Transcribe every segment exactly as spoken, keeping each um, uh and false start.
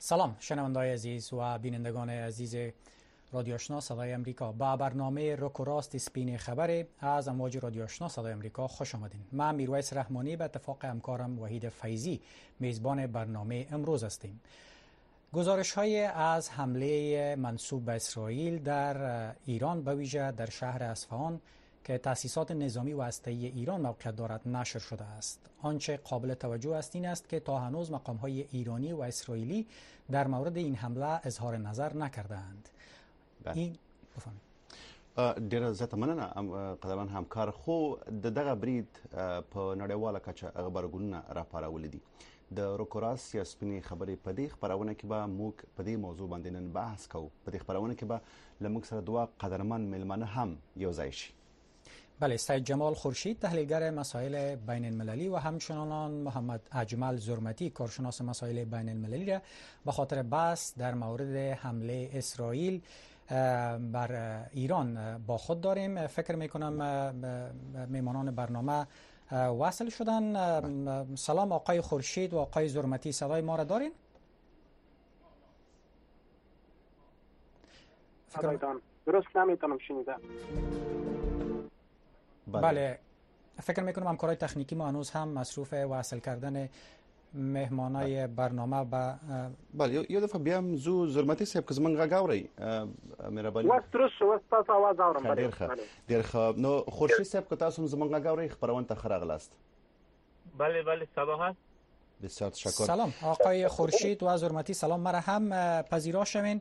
سلام شنوندگان عزیز و بینندگان عزیز رادیو آشنا صدای امریکا. با برنامه رک و راست سپین خبر از امواج رادیو آشنا صدای امریکا خوش آمدین. من میرویس رحمانی به اتفاق همکارم وحید فیضی میزبان برنامه امروز هستیم. گزارش های از حمله منسوب به اسرائیل در ایران به ویژه در شهر اصفهان که تأسیسات نظامی و هسته‌ای ایران موقعیت دارد نشر شده است. آنچه قابل توجه است این است که تا هنوز مقام‌های ایرانی و اسرائیلی در مورد این حمله اظهار نظر نکردند. این بفهمید. ډیره زیاته مننه قدرمن همکار. خو د دغه برید په نړیواله کچه خبرګونونه راپارولي دي. د روکوراس یا سپینې خبرې په دې خبرونه کې به موږ په دې موضوع باندې نن بحث کوو. په دې خبرونه کې به له موږ سره دوه قدرمن مېلمانه هم یو ځای شي. بله، سید جمال خورشید تحلیلگر مسائل بین المللی و همچنان محمد اجمل زرمتی کارشناس مسائل بین المللی را به خاطر بحث در مورد حمله اسرائیل بر ایران با خود داریم. فکر میکنم میمانان برنامه وصل شدن. سلام آقای خورشید و آقای زرمتی، صدای ما را دارین؟ فکر درست نمیتونم شنیدم. بله. بله فکر میکنم همکارای تکنیکی ما هنوز هم مصروف وصل کردن مهمانای برنامه با بله یو دفعه بیا هم زو زرمتی صاحب که زمون غږ اورئ مهرباني وس درست شو وس تاسو आवाज اورم. بله ډېر ښه. نو خورشید صاحب که تاسو هم زمون غږ اورئ خبرونه ته ښه راغلاست. بله بله صباح بسیار تشکر. سلام آقای خورشید و زرمتی، سلام. مرا هم پذیرا شوین.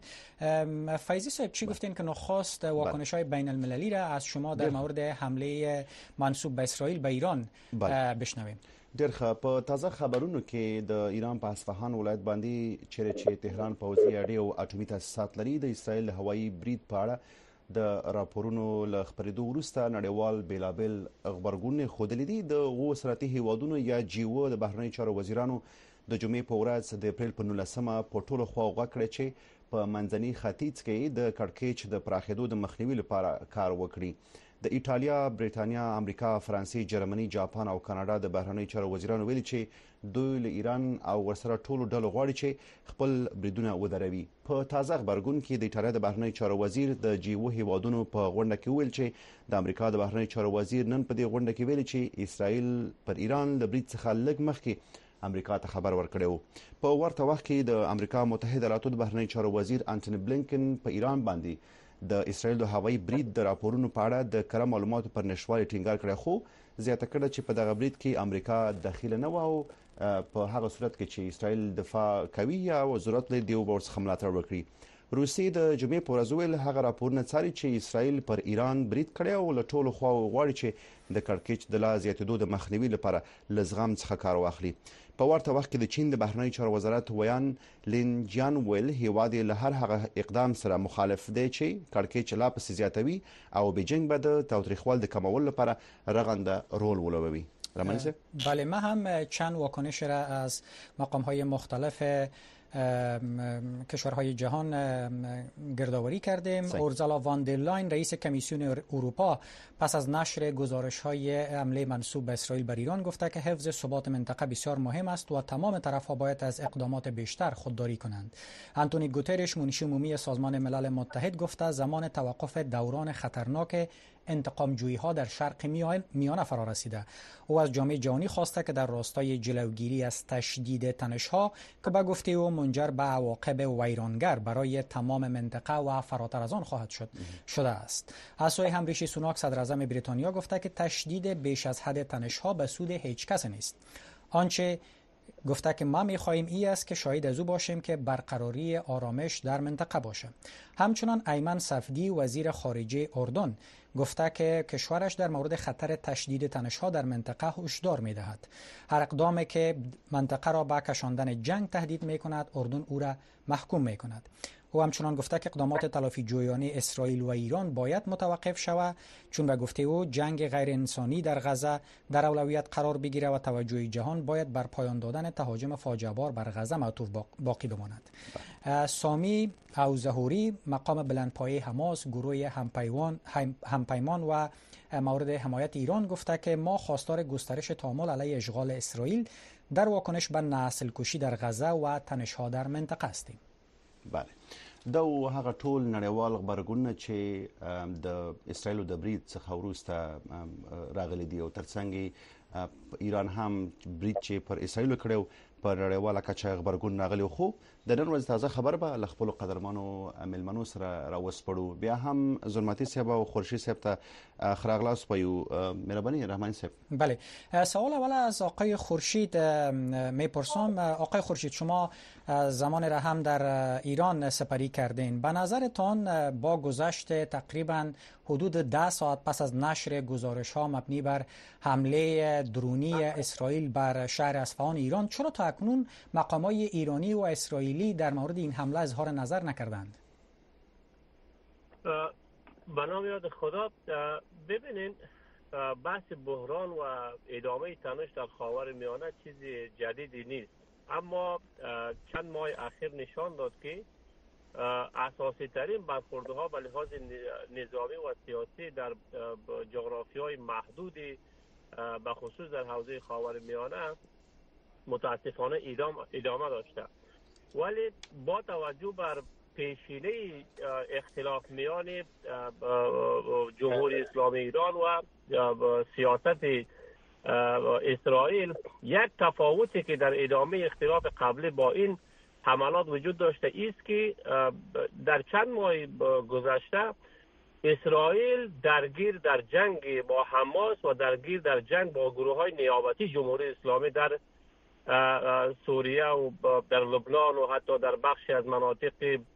فیضی صاحب چی گفتین که نخواست واکنش های بین المللی را از شما در مورد حمله منسوب به اسرائیل به ایران بشنویم؟ ډېر ښه. په تازه خبرونو کې د ایران په اصفهان ولایت باندې چیرې چې تهران پوځي اډې او اټومي تاسیسات لري د اسرائیل هوایي برید په اړه د راپورونو له خپرېدو وروسته نړیوال بیلابل غبرګونونه ښودلي دي. د اوو صنعتي هیوادونو یا جیو د بهرنیو چارو وزیرانو د جمعې په ورځ د اپریل په نولسمه په ټولو خواو غږ کړی چې په منځني ختیځ کې د کړکېچ د پراخېدو د مخنیوي لپاره کار وکړي. د ایټالیا، بریتانیا، امریکا، فرانسې، جرمني، جاپان او کاناډا د بهرنیو چارو وزیرانو ویلي چې دوی له ایران او ورسره ټولو ډلو غواړي چې خپل بریدونه ودروي. په تازه خبرګون کې د ایټالیا د بهرنیو چارو وزیر د جی او هیوادونو په غونډه کې ویل چې د امریکا د بهرنیو چارو وزیر نن په دې غونډه کې ویلي چې اسرائیل پر ایران د برید څخه لږ مخکې امریکا ته خبر ورکړی و. په ورته وخت کې د امریکا متحده ایالاتو د بهرنیو چارو وزیر انټونی بلینکن په ایران باندې د اسرائیل د هوایي برید د راپورونو په اړه د کره معلوماتو پر نشوالي ټینګار کړی، خو زیاته کړه چې په دغه برید کې امریکا دخیله نه و او په هغه صورت کې چې اسرائیل دفاع کوي یا ضرورت لري دیو به ورڅخه ملاتړ وکړي. روسیې د جمعې په ورځ ویل هغه راپورونه څاري چې اسرائیل پر ایران برید کړی او له ټولو خواو غواړي چې د کړکېچ د لا زیاتېدو د مخنیوي لپاره له زغم څخه کار واخلي. په ورته وخت کې د چین د بهرنیو چارو وزارت ویان لین جیان ویل هیواد یې له هر هغه اقدام سره مخالف دی چې کړکېچ لا پسې زیاتوي او بیجینګ به د تاوتریخوالي د کمولو لپاره رغنده رول ولوبوي. بله، ما هم چند واکنش را از مقام‌های مختلف کشورهای جهان گردآوری کردیم. اورزالا وان در لاین رئیس کمیسیون اروپا پس از نشر گزارش‌های حمله منسوب به اسرائیل بر ایران گفته که حفظ ثبات منطقه بسیار مهم است و تمام طرف‌ها باید از اقدامات بیشتر خودداری کنند. آنتونی گوترش منشی عمومی سازمان ملل متحد گفته زمان توقف دوران خطرناک انتقام جویی ها در شرق میانه فرا رسیده. او از جامعه جهانی خواسته که در راستای جلوگیری از تشدید تنش ها که به گفته او منجر به عواقب ویرانگر برای تمام منطقه و فراتر از آن خواهد شد شده است. از سوی هم ریشی سوناک صدر اعظم بریتانیا گفته که تشدید بیش از حد تنش ها به سود هیچ کس نیست. آنچه گفته که ما می‌خواهیم این است که شاهد از او باشیم که برقراری آرامش در منطقه باشه. همچنان ایمن صفدی وزیر خارجه اردن گفته که کشورش در مورد خطر تشدید تنش‌ها در منطقه هشدار می‌دهد. هر اقدامی که منطقه را به کشاندن جنگ تهدید می‌کند اردن او را محکوم می‌کند. او همچنان گفته که اقدامات تلافی جویانه اسرائیل و ایران باید متوقف شود چون به گفته او جنگ غیر انسانی در غزه در اولویت قرار بگیره و توجه جهان باید بر پایان دادن تهاجم فاجعه بار بر غزه معطوف باقی بماند. سامی او ظهوری مقام بلندپایه حماس گروه همپیمان همپیمان و مورد حمایت ایران گفته که ما خواستار گسترش تعامل علیه اشغال اسرائیل در واکنش به نسل کشی در غزه و تنش‌ها در منطقه هستیم. بله، دا هغه ټول نړیوال غبرګونونه چې د اسرائیل د برید څخه وروسته راغلي دي او ترڅنګ ایران هم برید چې پر اسرائیل کړو پر نړیواله کچه غبرګون راغلی، خو د نن ورځ تازه خبر به له خپلو قدرمنو مېلمنو سره راوسپړو. بیا هم ظلمتي صاحب او خورشید صاحب ته ښه راغلاست وایو. مهرباني رحمانی صاحب. بله، سوال اول از آقای خورشید میپرسم. آقای خورشید، شما زمان را هم در ایران سپری کردین. به نظرتان با گذشت تقریبا حدود ده ساعت پس از نشر گزارش ها مبنی بر حمله درونی اسرائیل بر شهر اصفهان ایران، چرا تا اکنون مقامات ایرانی و اسرائیلی در مورد این حمله اظهار نظر نکردند؟ به نام یاد خدا، ببینین بحث بحران و ادامه تنش در خاورمیانه چیز جدیدی نیست، اما چند ماه اخیر نشان داد که اساسی ترین برخوردها به لحاظ نظامی و سیاسی در جغرافیای محدودی به خصوص در حوزه خاورمیانه متاسفانه ادامه داشته. ولی با توجه بر پیشینه اختلاف میان جمهوری اسلامی ایران و سیاست اسرائیل، یک تفاوتی که در ادامه اختلاف قبلی با این حملات وجود داشته است که در چند ماه گذشته اسرائیل درگیر در جنگ با حماس و درگیر در جنگ با گروه های نیابتی جمهوری اسلامی در سوریه و در لبنان و حتی در بخشی از مناطق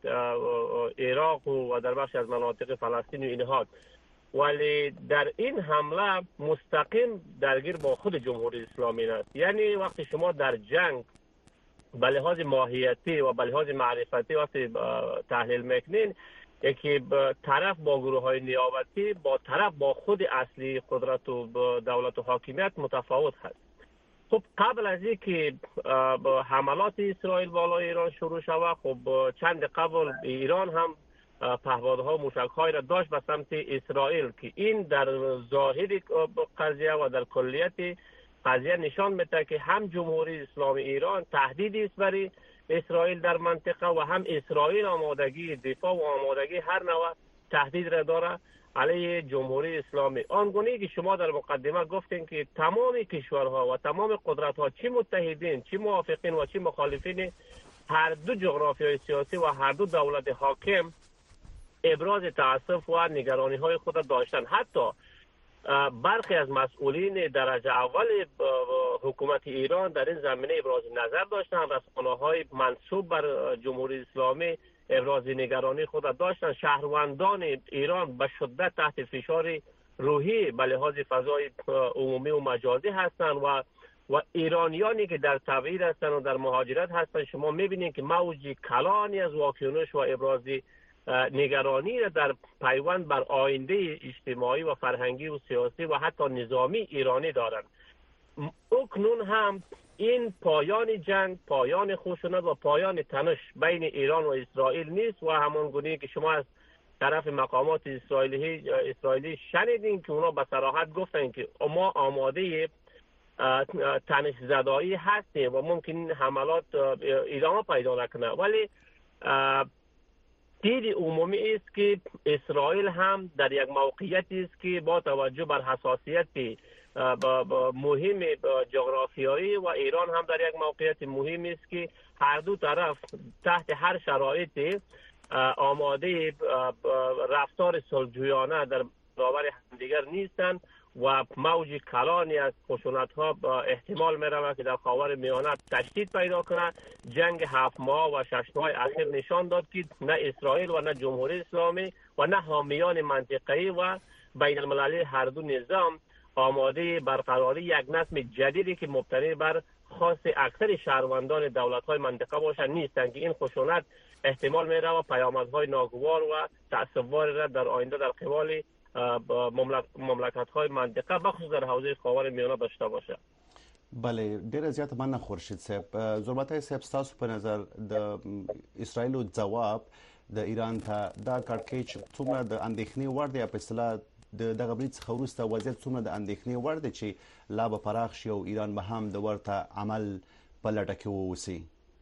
عراق و در بخشی از مناطق فلسطین و اینها، ولی در این حمله مستقیم درگیر با خود جمهوری اسلامی است. یعنی وقتی شما در جنگ به لحاظ ماهیتی و به لحاظ معرفتی وقتی تحلیل میکنین، یکی طرف با گروه های نیابتی با طرف با خود اصلی قدرت و دولت و حاکمیت متفاوت هست. خب قبل از اینکه حملات اسرائیل بالای ایران شروع شود، خب چند قبل ایران هم پهپادها و موشک‌های را داشت به سمت اسرائیل که این در ظاهر قضیه و در کلیت قضیه نشان میده که هم جمهوری اسلامی ایران تهدیدی است برای اسرائیل در منطقه و هم اسرائیل آمادگی دفاع و آمادگی هر نوع تهدید را داره علیه جمهوری اسلامی. آنگونه که شما در مقدمه گفتین که تمام کشورها و تمام قدرت‌ها، چی متحدین، چی موافقین و چی مخالفین هر دو جغرافیای سیاسی و هر دو دولت حاکم ابراز تأسف و نگرانی های خود داشتن. حتی برخی از مسئولین درجه اول حکومت ایران در این زمینه ابراز نظر داشتن، رسانه‌های منسوب بر جمهوری اسلامی ابراز نگرانی خود داشتن. شهروندان ایران به شدت تحت فشار روحی به لحاظ فضای عمومی و مجازی هستند و و ایرانیانی که در تبعید هستند و در مهاجرت هستند، شما میبینید که موج کلانی از واکنش و ابراز نگرانی در پیوند بر آینده اجتماعی و فرهنگی و سیاسی و حتی نظامی ایرانی دارند. اکنون هم این پایان جنگ، پایان خشونت و پایان تنش بین ایران و اسرائیل نیست و همان گونه که شما از طرف مقامات اسرائیلی اسرائیلی شنیدین که اونا به صراحت گفتن که ما آماده تنش زدایی هستیم و ممکن این حملات ادامه پیدا نکنه. ولی دید عمومی است که اسرائیل هم در یک موقعیتی است که با توجه بر حساسیت مهم جغرافیایی و ایران هم در یک موقعیت مهم است که هر دو طرف تحت هر شرایطی آماده رفتار صلح‌جویانه در برابر همدیگر نیستند و موج کلانی از خشونت‌ها احتمال می‌رود که در خاورمیانه تشدید پیدا کنه. جنگ هفت ماه و شش ماه اخیر نشان داد که نه اسرائیل و نه جمهوری اسلامی و نه حامیان منطقه‌ای و بین المللی هر دو نظام آماده برقراری یک نظم جدیدی که مبتنی بر خاص اکثر شهروندان دولت‌های منطقه باشند نیستند که این خشونت احتمال می‌رود پیامدهای ناگوار و تأسف‌بار را در آینده در قبال مملکت‌های منطقه بخصوص در حوزه خاورمیانه داشته باشه. بله، ډیره زیاته مننه خورشید صاحب. زلمتای صاحب، تاسو په نظر د اسرائیل جواب د ایران ته دا کړکېچ څومره د اندېښنې وړ دی په اصطلاح د دغه برید څخه وروسته وضعیت څومره د اندېښنې وړ دی چې لا به پراخ شي او ایران به هم د ورته عمل په لټه کې واوسي؟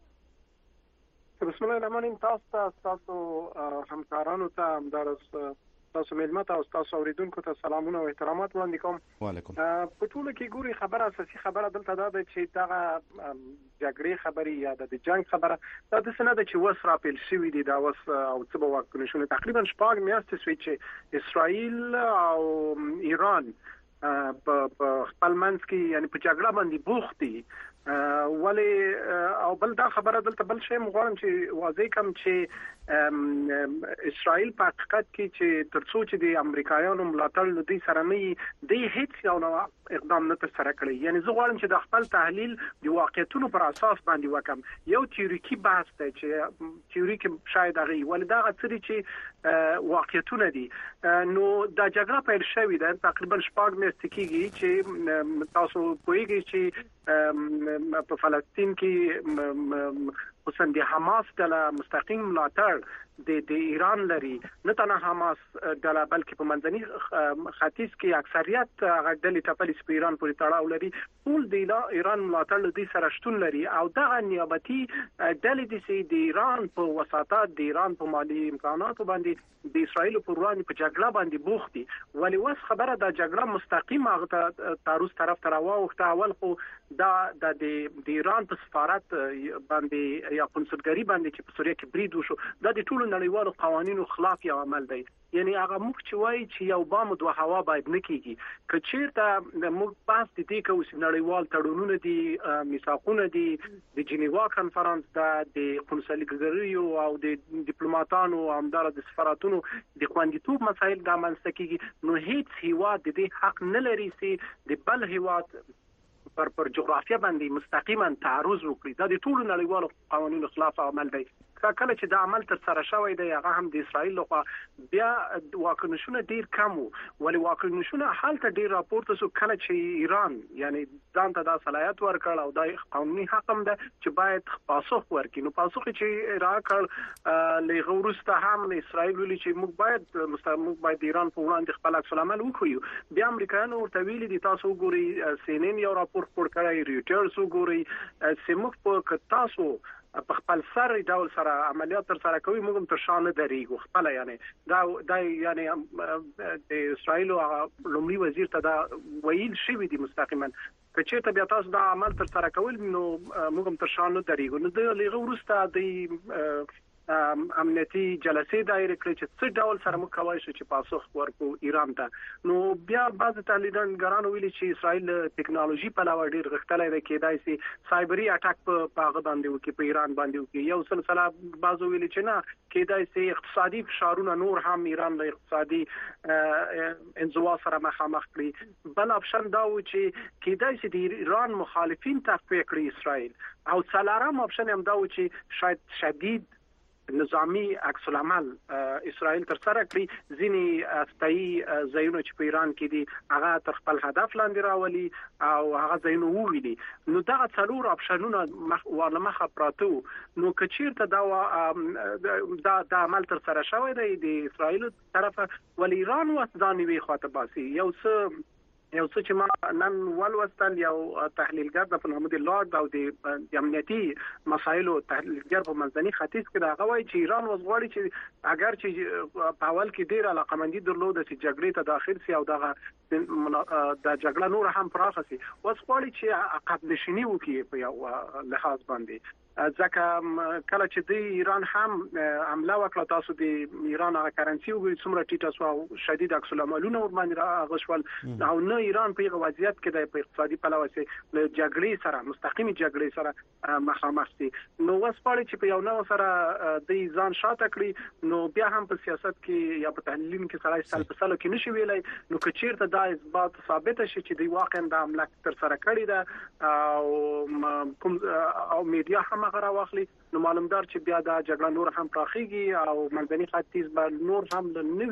بسم الله الرحمن الرحیم. تاسو تاسو همکارانو ته همدارس تاسو ملمه ته او تاسو اوریدونکو ته سلامونه او احترامات وړاندې کوم. وعلیکم. په ټوله کې ګوري خبره اساسي خبره دلته دا ده چې دغه جګړې خبري یا د جنگ خبره دا د سند چې وس را پیل شوې دي دا وس او څه به وکړي شو تقریبا شپږ میاشتې شوې چې اسرائیل او ایران په خپل منځ کې یعنی په جګړه باندې بوخت دي. ولی او بل دا خبره دلته بل شی مغواړم چې واضح کوم چې اسرائیل په حقیقت کې چې ترڅو چې د امریکایانو ملاتړ لدی سره نه دی هیڅ یو اقدام نه تر سره کړی. یعنی زه غواړم چې د خپل تحلیل د واقعیتونو پر اساس باندې وکم. یو تیوریکي بحث دی چې تیوریکي شاید هغه ولی دا غوړي چې واقعیتونه دي. نو دا جګړه پیل شوې ده تقریبا شپږ میاشتې کېږي چې تاسو پوهیږئ چې په فلسطین کې خصوصا د حماس د مستقیم ملاتړ د د ایران لري. نه تنها حماس د بلکې په منځني ختیځ کې اکثریت غډلې ټپلې په ایران پورې تړاو لري. ټول د ایران ملاتړ لدی سره شتون لري او دغه نیابتي ډلې د سي د ایران په وساطت د ایران په مالی امکاناتو باندې د اسرائیل په وړاندې په جګړه باندې بوخت دي. ولی وس خبره د جګړه مستقیم هغه تاروس طرف ته راوخته. اول خو دا د د ایران په سفارت باندې یا کنسولګری باندې چې په سوریه کې برید وشو دا د ټولو نړیوالو قوانینو خلاف یو عمل دی. یعنی هغه موږ چې وایي چې یو بام دوه هوا باید نه کیږي. که چیرته موږ بحث د دې کوو چې نړیوال تړونونه دي میثاقونه دي د جنیوا کانفرنس د کنسولګریو او د ډیپلوماټانو او همدار د سفارتونو د خوندیتوب مسایل د منځته کیږي. نو هیڅ هیواد د دې حق نه لري چې د بل هیواد پر پر جغرافیه باندې مستقیما تعرض وکړي. دا د ټولو نړیوالو قوانینو خلاف عمل دی. کله چې دا عمل تر سره شوی دی هغه هم د اسرائیل لخوا بیا واکنشونه ډیر کم وو. ولی واکنشونه حالت ډیر راپورته سو کله چې ایران یعنی ځان ته د صلاحیت ورکړ او د قانوني حق هم ده چې باید پاسخ ورکړي. نو پاسخ چې راکړ لږ وروسته هم اسرائیل ویلي چې موږ باید مستقیم باید ایران په وړاندې خپل عکس العمل وکړو. بیا امریکایانو ورته ویلي دي تاسو وګورئ سی ان ان یو راپور خپور کړی ریوټرز وګورئ چې موږ په تاسو په خپل سر ډول سره عملیات تر سره کوي موږ هم تر شان درېږو خپل. یعنی دا دا یعنی د اسرائیل او لومړي وزیر ته دا ویل شوی دی مستقیما که چیرته بیا تاسو دا عمل تر سره کول نو موږ هم تر شان درېږو. نو د لغه ورسته د امنیتي جلسې دایر کړې چې څه ډول سره موږ کوي چې پاسخ ورکو ایران ته. نو بیا بعض تحلیلګرانو ویلي چې اسرائیل ټیکنالوژي په لور ډیر غښتلې ده کېدای شي سایبري اٹاک په هغه باندې وکړي په ایران باندې وکړي. یو سلسله بعضو ویلي چې نه کېدای شي اقتصادي فشارونه نور هم ایران له اقتصادي انزوا سره مخامخ کړي. بل اپشن دا و چې کېدای شي د ایران مخالفین تقویه کړي اسرائیل. او څلورم اپشن هم دا و چې شاید شدید نظامی عکس العمل اسرائیل تر سره کړی. ځینی استای زینو چې په ایران کې دي هغه تر خپل هدف لاندې راولي او هغه زینو وویلي. نو دا څلور اپشنونه ورله مخه پراته. نو کچیرته دا دا د عمل تر سره شوی دی د اسرائیل طرفه ول ایران وسدانې وی خاطر باسي. یو څه یو څه چې ما نن ولوستل یو تحلیلګر د محمد لارد او د امنیتي مسایلو تحلیلګر په منځني ختیځ کې دا غوي چې ایران وزغړي چې اگر چې په اول کې ډیر علاقمندي درلوده چې جګړې ته داخل سي او دغه د جګړه نور هم پراخه سي وسغړي چې عقب نشینی وکړي په یو لحاظ باندې. ځکه کله چې د ایران هم حمله وکړه تاسو د ایران هغه کرنسي وګورئ څومره ټیټه سو او شدید عکس العملونه ور باندې راغشول او نه ایران په یو وضعیت کې د اقتصادي پلوه سي له جګړې سره مستقیمي جګړې سره مخامخ دي. نو وسپاري چې په یو نو سره د ځان شاته کړی نو بیا هم په سیاست کې یا په تحلیل کې سره سال په سالو کې نشي ویلای. نو کچیرته دا اثبات ثابت شي چې د واقعا د عمله تر سره کړی ده او کوم او میډیا هم غره واخلي نو معلومدار چې بیا دا جګړه نور هم پراخيږي او منځني ختیځ به نور هم د نوي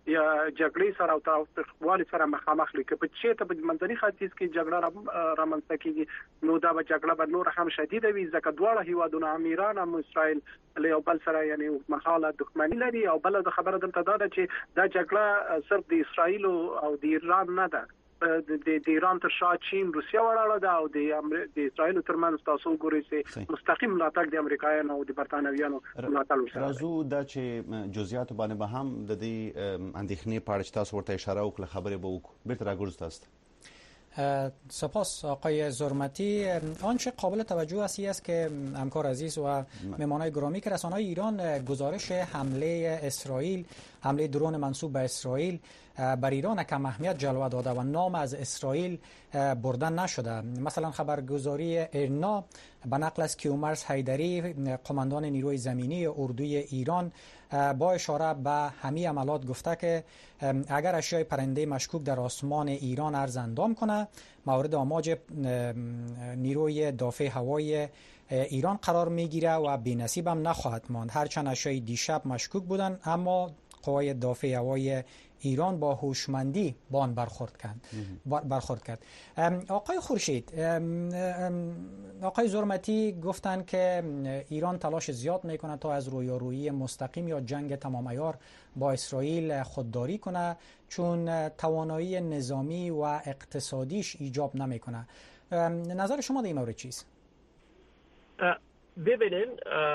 یا جګړې سره او تاوتریخوالي سره مخامخ لکه په چې ته په منځني ختیځ کې جګړه رامنځته کیږي نو دا به جګړه به نور هم شدید وي ځکه دواړه هیوادونه هم ایران او اسرائیل له یو بل سره یعنی مخاله دښمنی لري او بل د خبره دلته دا ده چې دا جګړه صرف د اسرائیل او د ایران نه ده د ایران تر شا چین روسیا ولاړه ده او د د اسرائیل ترمنځ تاسو ګورئ چې مستقیم ملاتړ د امریکایانو او د برتانویانو ملاتړ وشي. راځو دا چې جزئیات باندې به هم د دې اندېښنې په اړه چې تاسو ورته اشاره وکړه خبرې به وکړو. بیرته راګرځو تاسو. سپاس آقای زرمتی. آنچه قابل توجه است که همکار عزیز و مهمانان گرامی که رسانه‌های ایران گزارش حمله اسرائیل، حمله درون منسوب به اسرائیل بر ایران کم اهمیت جلوه داده و نام از اسرائیل بردن نشده. مثلا خبرگزاری ایرنا به نقل از کیومرث حیدری قماندان نیروی زمینی اردوی ایران با اشاره به همه عملات گفته که اگر اشیای پرنده مشکوک در آسمان ایران عرض اندام کنه مورد آماج نیروی دافع هوایی ایران قرار میگیره و بی‌نصیب هم نخواهد ماند. هرچند اشیای دیشب مشکوک بودن اما قوای دافع هوایی ایران با هوشمندی با آن برخورد کرد. برخورد کرد. آقای خورشید، آقای زرمتی گفتند که ایران تلاش زیاد میکنه تا از رویارویی مستقیم یا جنگ تمام عیار با اسرائیل خودداری کنه چون توانایی نظامی و اقتصادیش ایجاب نمیکنه. نظر شما در این مورد چیست؟ ببینین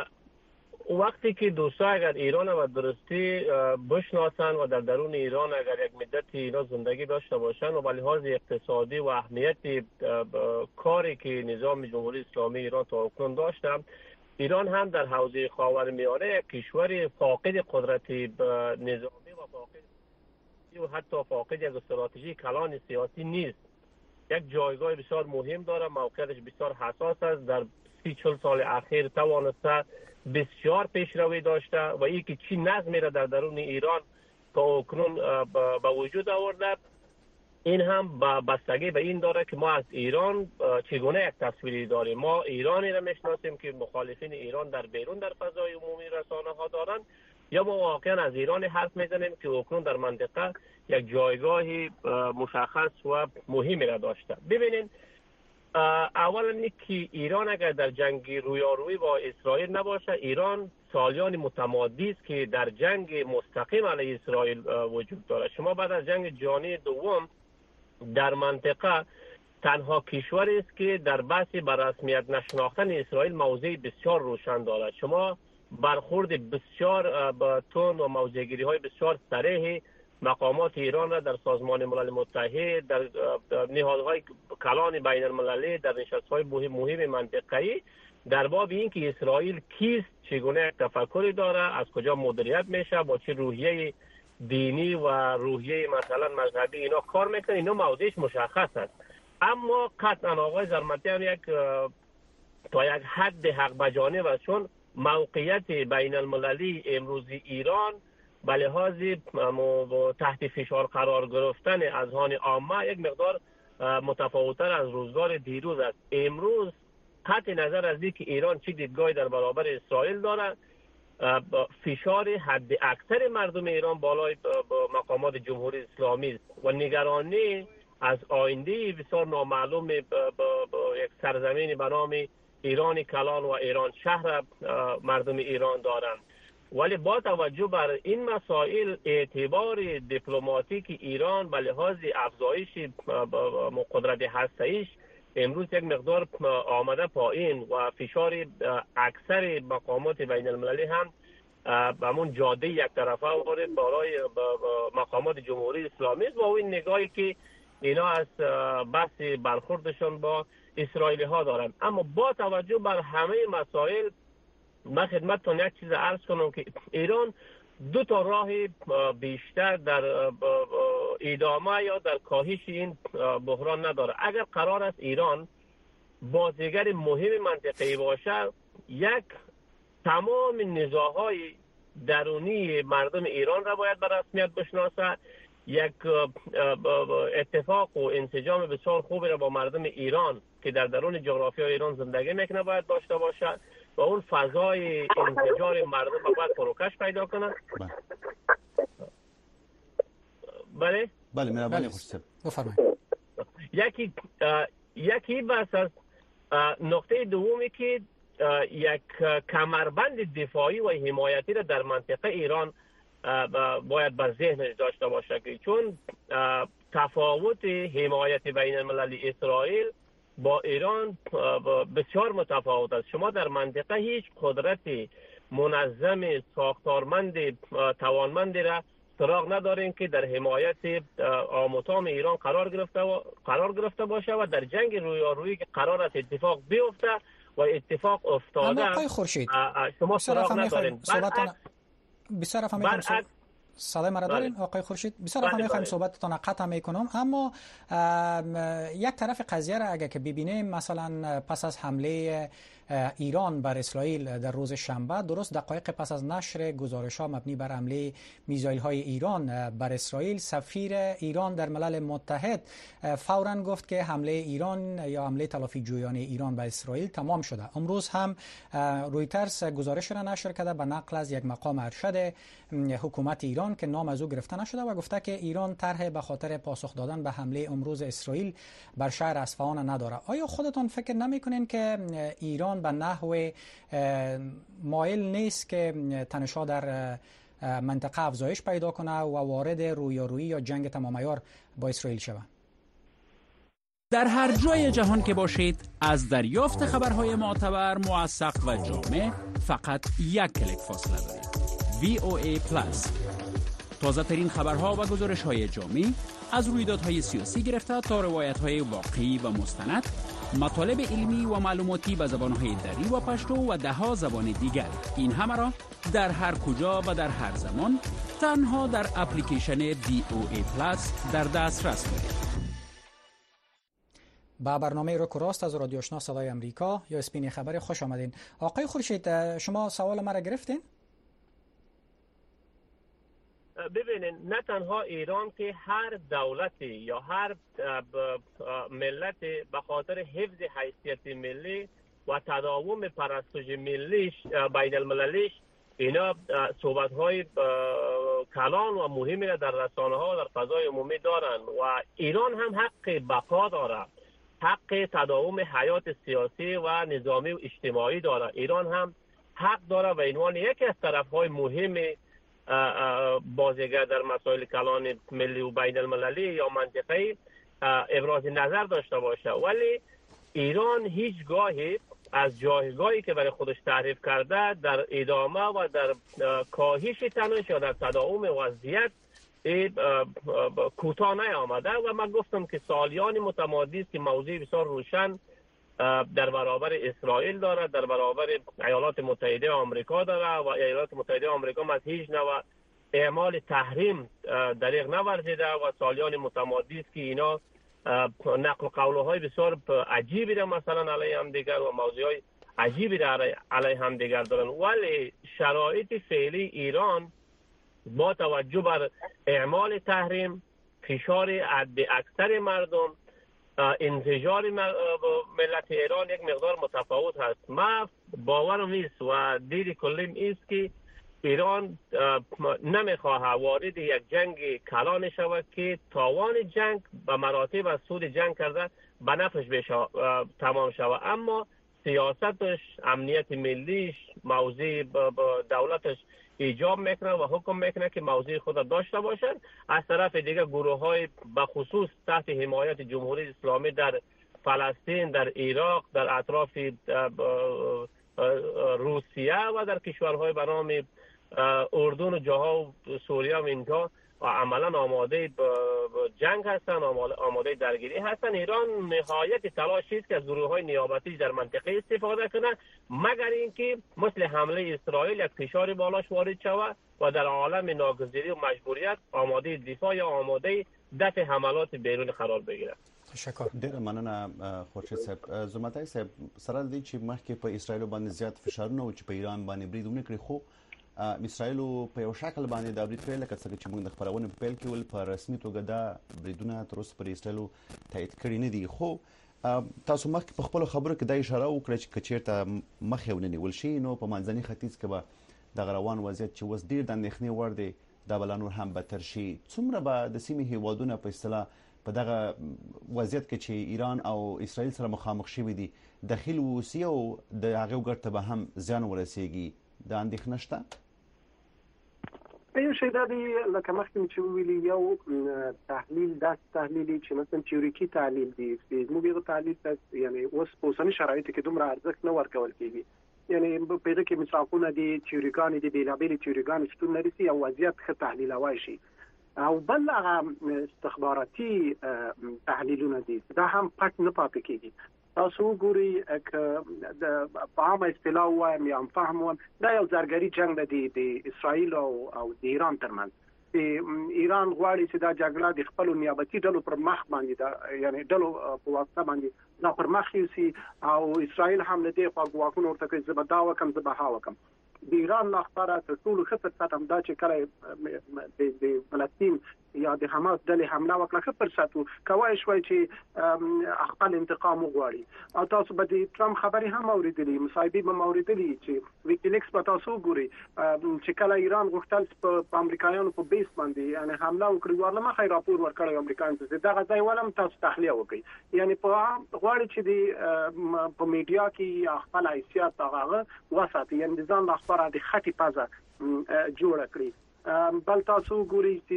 وقتی که دوستا اگر ایران و درستی بشناسن و در درون ایران اگر یک مدت اینا زندگی داشته باشن و به لحاظ اقتصادی و اهمیت کاری که نظام جمهوری اسلامی ایران تا اکنون داشته، ایران هم در حوزه خاورمیانه یک کشور فاقد قدرت نظامی و فاقد و حتی فاقد یک استراتژی کلان سیاسی نیست. یک جایگاه بسیار مهم داره، موقعیتش بسیار حساس است. در سی چل سال اخیر توانسته بسیار پیشروی داشته و ای که چی نظمی را در درون ایران تا اکنون به وجود آورده، این هم بستگی به این داره که ما از ایران چگونه یک تصویری داریم. ما ایرانی را میشناسیم که مخالفین ایران در بیرون در فضای عمومی رسانه ها دارن، یا ما واقعا از ایران حرف میزنیم که اکنون در منطقه یک جایگاهی مشخص و مهمی را داشته. ببینید، اولا اینکه ایران اگر در جنگ رویارویی با اسرائیل نباشه، ایران سالیان متمادی است که در جنگ مستقیم علیه اسرائیل وجود داره. شما بعد از جنگ جهانی دوم در منطقه تنها کشوری است که در بحث بر رسمیت نشناختن اسرائیل موضع بسیار روشن دارد. شما برخورد بسیار با تون و موضع‌گیری های بسیار صریح مقامات ایران را در سازمان ملل متحد، در نهادهای کلان بین المللی، در نشست‌های مهم مهم منطقه‌ای در باب این که اسرائیل کیست، چگونه تفکری داره، از کجا مدیریت میشه، با چه روحیه دینی و روحیه مثلا مذهبی اینا کار میکنه، اینا موضوعش مشخص است. اما قطعا آقای زرمتی هم یک تا یک حد حق بجانب است، چون موقعیت بین المللی امروز ایران به لحاظ تحت فشار قرار گرفتن اذهان عامه یک مقدار متفاوت‌تر از روزگار دیروز است. امروز قطع نظر از اینکه ایران چه دیدگاهی در برابر اسرائیل دارد، فشار حد اکثر مردم ایران بالای مقامات جمهوری اسلامی است و نگرانی از آینده بسیار نامعلوم یک سرزمین به نام ایران کلان و ایران شهر مردم ایران دارند. ولی با توجه بر این مسائل اعتبار دیپلماتیک ایران به لحاظ افزایش قدرت هسته‌ایش امروز یک مقدار آمده پایین و فشار اکثر مقامات بین المللی هم به همون جاده یک طرفه وارد برای مقامات جمهوری اسلامی است و این نگاهی که اینا از بحث برخوردشون با اسرائیلی ها دارن. اما با توجه بر همه مسائل من خدمتتون یک چیز عرض کنم که ایران دو تا راه بیشتر در ادامه یا در کاهش این بحران نداره. اگر قرار است ایران بازیگر مهم منطقه‌ای باشه، یک تمام نزاع‌های درونی مردم ایران را باید به رسمیت بشناسه، یک اتفاق و انسجام بسیار خوبی را با مردم ایران که در درون جغرافیای ایران زندگی میکنه باید داشته باشه و اون فضای انفجار مردم باید فروکش پیدا کنه. بله بله مهربانی خورشید صاحب بفرمایید. یکی یکی بس از نقطه دومی که یک کمربند دفاعی و حمایتی را در منطقه ایران باید بر ذهنش داشته باشه که چون تفاوت حمایت بین المللی اسرائیل با ایران بسیار متفاوت است. شما در منطقه هیچ قدرت منظم ساختارمند توانمندی را سراغ ندارین که در حمایت آموتام ایران قرار گرفته و قرار گرفته باشه و در جنگ رویارویی که قرار است اتفاق بیفته و اتفاق افتاده. اما آقای خورشید شما سراغ ندارین. بسیار افهمیدم صدای مرا دارین آقای خورشید؟ بسیار افهمیدم میخوایم صحبتتان قطع میکنم، اما یک طرف قضیه را اگر که ببینیم، مثلا پس از حمله ایران بر اسرائیل در روز شنبه، درست دقایق پس از نشر گزارش‌ها مبنی بر حمله میزایل‌های ایران بر اسرائیل، سفیر ایران در ملل متحد فوراً گفت که حمله ایران یا حمله تلافی جویانه ایران به اسرائیل تمام شده. امروز هم رویترز گزارش را نشر کرده به نقل از یک مقام ارشد حکومت ایران که نام از او گرفته نشده و گفته که ایران طرح به خاطر پاسخ دادن به حمله امروز اسرائیل بر شهر اصفهان نداره. آیا خودتان فکر نمی‌کنین که ایران به نحو مایل نیست که تنش‌ها در منطقه افزایش پیدا کنه و وارد رویارویی یا جنگ تمام عیار با اسرائیل شود؟ در هر جای جهان که باشید، از دریافت خبرهای معتبر، موثق و جامع فقط یک کلیک فاصله دارید. وی او ای پلاس، تازه ترین خبرها و گزارش های جامع از رویدادهای سیاسی گرفته تا روایت های واقعی و مستند، مطالب علمی و معلوماتی به زبانهای دری و پشتو و ده ها زبان دیگر. این همه را در هر کجا و در هر زمان تنها در اپلیکیشن وی او ای پلاس در دسترس دارید. با برنامه رو کراست از رادیو آشنا صدای امریکا یا اسپین خبر خوش آمدین. آقای خورشید، شما سوال مرا گرفتین؟ ببینید، نه تنها ایران که هر دولتی یا هر ملت به خاطر حفظ حیثیت ملی و تداوم پرستش ملیش بین المللیش اینا صحبت های کلان و مهمی را در رسانه ها و در فضای عمومی دارن و ایران هم حق بقا داره، حق تداوم حیات سیاسی و نظامی و اجتماعی داره. ایران هم حق داره و عنوان یکی از طرف های مهم بازیگر در مسائل کلان ملی و بین المللی یا منطقه‌ای ابراز نظر داشته باشه. ولی ایران هیچگاهی از جایگاهی که برای خودش تعریف کرده در ادامه و در کاهش تنش یا در تداوم وضعیت کوتاه نیامده و من گفتم که سالیان متمادی است که موضوع بسیار روشن در برابر اسرائیل داره، در برابر ایالات متحده آمریکا داره و ایالات متحده آمریکا از هیچ نوع اعمال تحریم دریغ نورزیده و سالیان متمادی است که اینا نقل قولهای بسیار عجیبی را مثلا علیه هم دیگر و موضوعهای عجیبی را علیه هم دیگر دارن. ولی شرایط فعلی ایران با توجه بر اعمال تحریم، فشار حد اکثر مردم، انتشار ملت ایران یک مقدار متفاوت هست. من باورم نیست و دید کلیم است که ایران نمیخواه وارد یک جنگ کلان شود که تاوان جنگ به مراتب از سود جنگ کرده به نفعش بشه تمام شود، اما سیاستش، امنیت ملیش، موضوع دولتش ایجاب میکنه و حکم میکنه که موضوع خود داشته باشن. از طرف دیگه گروه های به خصوص تحت حمایت جمهوری اسلامی در فلسطین، در عراق، در اطراف روسیه و در کشورهای به نام اردن و جاها و سوریه و اینجا عملا آماده جنگ هستن، آماده درگیری هستن. ایران نهایت تلاشی است که از گروه‌های نیابتی در منطقه استفاده کنه، مگر اینکه مثل حمله اسرائیل یک فشار بالاش وارد شود و در عالم ناگزیری و مجبوریت آماده دفاع یا آماده دفع حملات بیرون قرار بگیره. تشکر. ډیره مننه خورشید صاحب. زمتای صاحب، سره د دې چې مخکې په اسرائیل باندې زیات فشارونه او چې په ایران باندې بریدونه کړی، خو اسرائیل په یو شکل باندې د برید پیل کړ چې موږ د خبرونه په پیل کې ول په رسمي توګه دا بریدونه تر اوسه پر اسرائیل تایید کړی نه دي. خو تاسو مخکې په خپل خبرو کې دا اشاره وکړه چې کچیرته مخ یې ونیول شي نو په منځني ختیځ کې به د روان وضعیت چې وس ډیر د اندېښنې وړ دی دا بل نور هم بدتر شي. څومره به د سیمې هیوادونه په اصطلاح په دغه وضعیت کې چې ایران او اسرائیل سره مخامخ شوي دي دخیل ووسی او د هغه ګټ ته به هم زیان ورسیږي، د اندېښنه شته؟ یو شی دا دی لکه مخکې چې ویلي یو تحلیل داس تحلیل چې مثلا تیوریکي تحلیل دی چې موږ یو تحلیل ته یعنی اوس په اوسني شرایطو کې دومره ارزښت نه ورکول کېږي، یعنی په دې کې مسافونه دي تیوریګان دي بیلابېل تیوریګان شتون لري چې یو وضعیت ښه تحلیلوای شي، او بل هغه استخباراتي تحلیلونه دي دا هم پټ نه پاتې کېږي. تاسو ګوري د په عامه اصطلاح وایم یا فهم وایم دا یو زرګري جنگ دی د اسرائیل او او د ایران ترمنځ. ایران غواړي چې دا جګړه د خپل نیابتي ډلو پر مخ باندې دا یعنی ډلو په واسطه باندې دا پر مخ یوسي، او اسرائیل هم له دې خوا ګواښونه ورته کوي زه به دا وکم زه به ها وکم. د ایران لپاره تر ټولو ښه فرصت هم دا چې کله د فلسطین یا د حماس ډلې حمله وکړه ښه فرصت و کوای شوی چې خپل انتقام وغواړي. او تاسو به د ټرمپ خبرې هم اوریدلې، مصاحبې به اوریدلې چې ویکیلیکس به تاسو ګوري چې کله ایران غوښتل په امریکایانو په بیس باندې یعنی حمله وکړي ورله مخې راپور ورکړی امریکایانو ته دغه ځای ولم تاسو تخلیه وکړي، یعنی په غواړي چې د په میډیا کې خپل حیثیت هغه وساتي، یعنی ځان د خبره د خټي پازه جوړ کړی. بل تاسو ګوري چې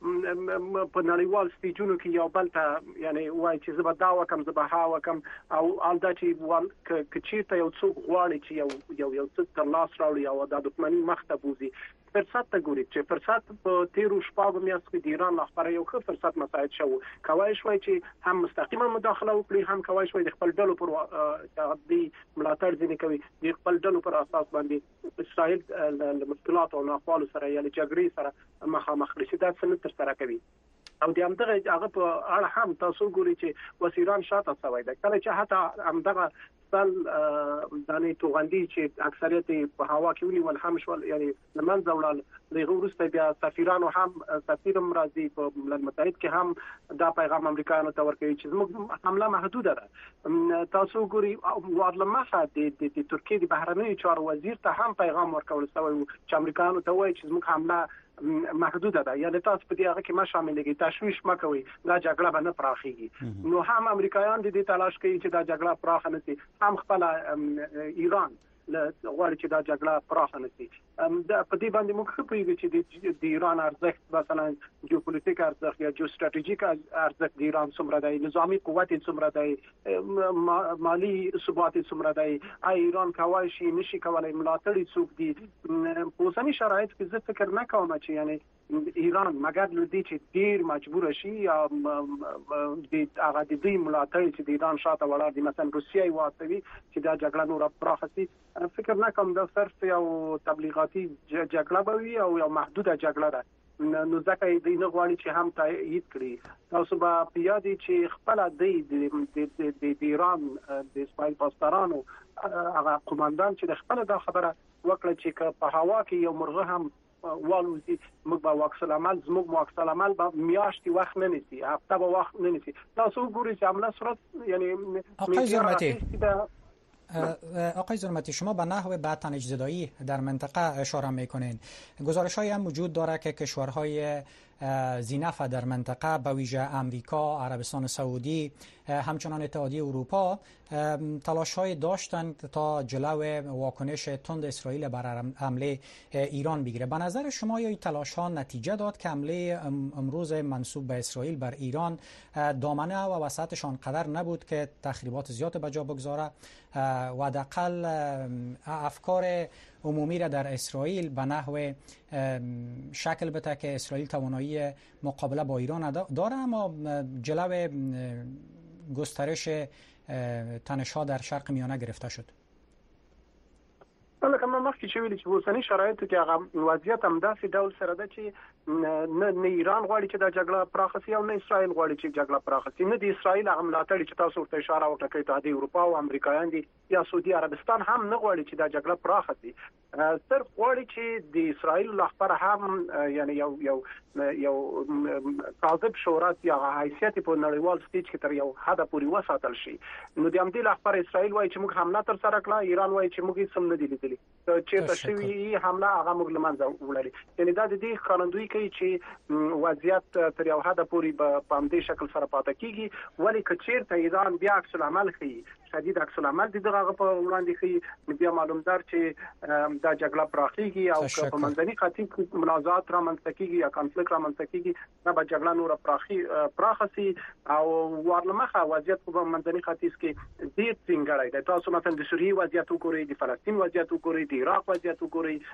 په نړیوال سټیجونو کې یو بل ته یعنی وایي چې زه به دا وکم زه به ها وکم، او الدا چې کچیرته یو څوک غواړي چې یو یو یو څه تر لاس راوړي او د دښمنۍ مخ ته بوزي فرصت ته ګوري چې فرصت په تیرو شپږو میاشتو کې د ایران لپاره یو ښه فرصت مساعد شو، کوای شوی چې هم مستقیمه مداخله وکړي، هم کوای شوی د خپل ډلو پر د ملاتړ ځینې کوي د خپل ډلو پر اساس باندې اسرائیل له مشکلات او ناخوالو سره یا له جګړې سره مخامخ شي. دا څه نه تر سره کوي او د همدغه هغه په اړه هم تاسو ګوري چې وسیران شاته سوي ده کله چې حتی همدغه سل دانه توغندي چې اکثریت په هوا کې ونیول هم شول یعنی لمنځه وړل دغه وروسته بیا سفیرانو هم سفیر مرضی په ملل متحد کې هم دا پیغام امریکایانو ته ورکوي چې زموږ حمله محدوده ده. تاسو ګوري ورلمخه د ترکیې د بهرنیو چارو وزیر ته هم پیغام ورکول شوی چې امریکایانو ته وایي چې زموږ حمله محدوده ده، یعنی تاسو په دې هغه کې ما شاملېږي تشویش مکوي دا جګړه به نه پراخیږي. نو هم امریکایان د دې تلاش کوي چې دا جګړه پراخه نه شي، هم خپل ایران له غواړي چې دا جګړه پراخه نه شي. په دې باندې موږ خپويږي چې د ایران ارزښت مثلا جیوپولیټیک ارزښت یا جیو ستراتیژیک ارزښت د ایران څومره دی، نظامی قوت څومره دی، مالی ثبات څومره دی، ای ایران کوای شي نشي کولای ملاتړ څوک دي. په اوسني شرایط کې زه فکر نه کوم چې یعنی ایران مګر لدی چې ډیر مجبور شي یا د هغه د دې ملاتړ چې د ایران شاته ولاړ دي مثلا روسیه واستوي چې دا جګړه نور پراخه شي. فکر نه کوم دا صرف یو تبلیغاتي جګړه به وي او یو محدوده جګړه ده. نو ځکه دې نه غواړي چې هم تایید کړي. تاسو به پیادي چې خپل د د ایران د اسرائیل پاسدارانو هغه قوماندان چې د خپل دا خبره وکړه چې په هوا کې یو مرغه هم والوزي موږ به واکس العمل زموږ واکس العمل به میاشتي وخت نه نيسي، هفته به وخت نه نيسي. تاسو ګورئ چې عمله صورت یعنی آقای ظلمتی شما به نحو بعد زدایی در منطقه اشاره میکنین. گزارش های هم وجود داره که کشورهای زینف در منطقه به ویژه امریکا، عربستان سعودی، همچنان اتحادیه اروپا تلاش های داشتند تا جلو واکنش تند اسرائیل بر حمله ایران بگیره. به نظر شما یا این تلاش ها نتیجه داد که حمله امروز منسوب به اسرائیل بر ایران دامنه و وسعتش آنقدر نبود که تخریبات زیاد به جا بگذاره و حداقل افکار عمومی را در اسرائیل به نحو شکل بده که اسرائیل توانایی مقابله با ایران داره، اما جلو گسترش تنش‌ها در شرق میانه گرفته شد؟ لکه ما مخکې چې ویل چې اوسنی شرایطو کې هغه وضعیت هم داسې ډول سره ده چې نه نه ایران غواړي چې دا جګړه پراخه شي او نه اسرائیل غواړي چې جګړه پراخه شي. نه د اسرائیل هغه ملاتړ چې تاسو ورته اشاره وکړه کوي ته د اروپا او امریکایان دي یا سعودي عربستان هم نه غواړي چې دا جګړه پراخه شي. صرف غواړي چې د اسرائیل لخر هم یعنی یو یو یو کاذب شهرت یا حیثیت په نړیوال سټیج کې تر یو حد پورې وساتل شي. نو د همدې لخر اسرائیل وایي چې موږ حمله تر سره کړه، ایران وایي چې موږ هیڅ هم نه دي لیدلي چې تشوی حمله هغه موږ لمنځه وړلې. یعنی دا د دې ښکارندویي کوي چې وضعیت تر یو حد پورې په همدې شکل سره پاتې کیږي. ولی که چیرته ایران بیا عکس العمل ښیي، شدید عکس العمل د دغه په وړاندې ښیي، بیا معلومدار چې دا جګړه پراخیږي او په منځني ختیځ کې منازعات رامنځته کیږي یا کانفلیکټ رامنځته کیږي، دا به جګړه نور پراخي پراخسي او ورلمخه وضعیت په منځني ختیځ کې ډیر څنګهړی دی. تاسو مثلا د سوریې وضعیت وګورئ، د فلسطین وضعیت وګورئ، د عراق وضعیت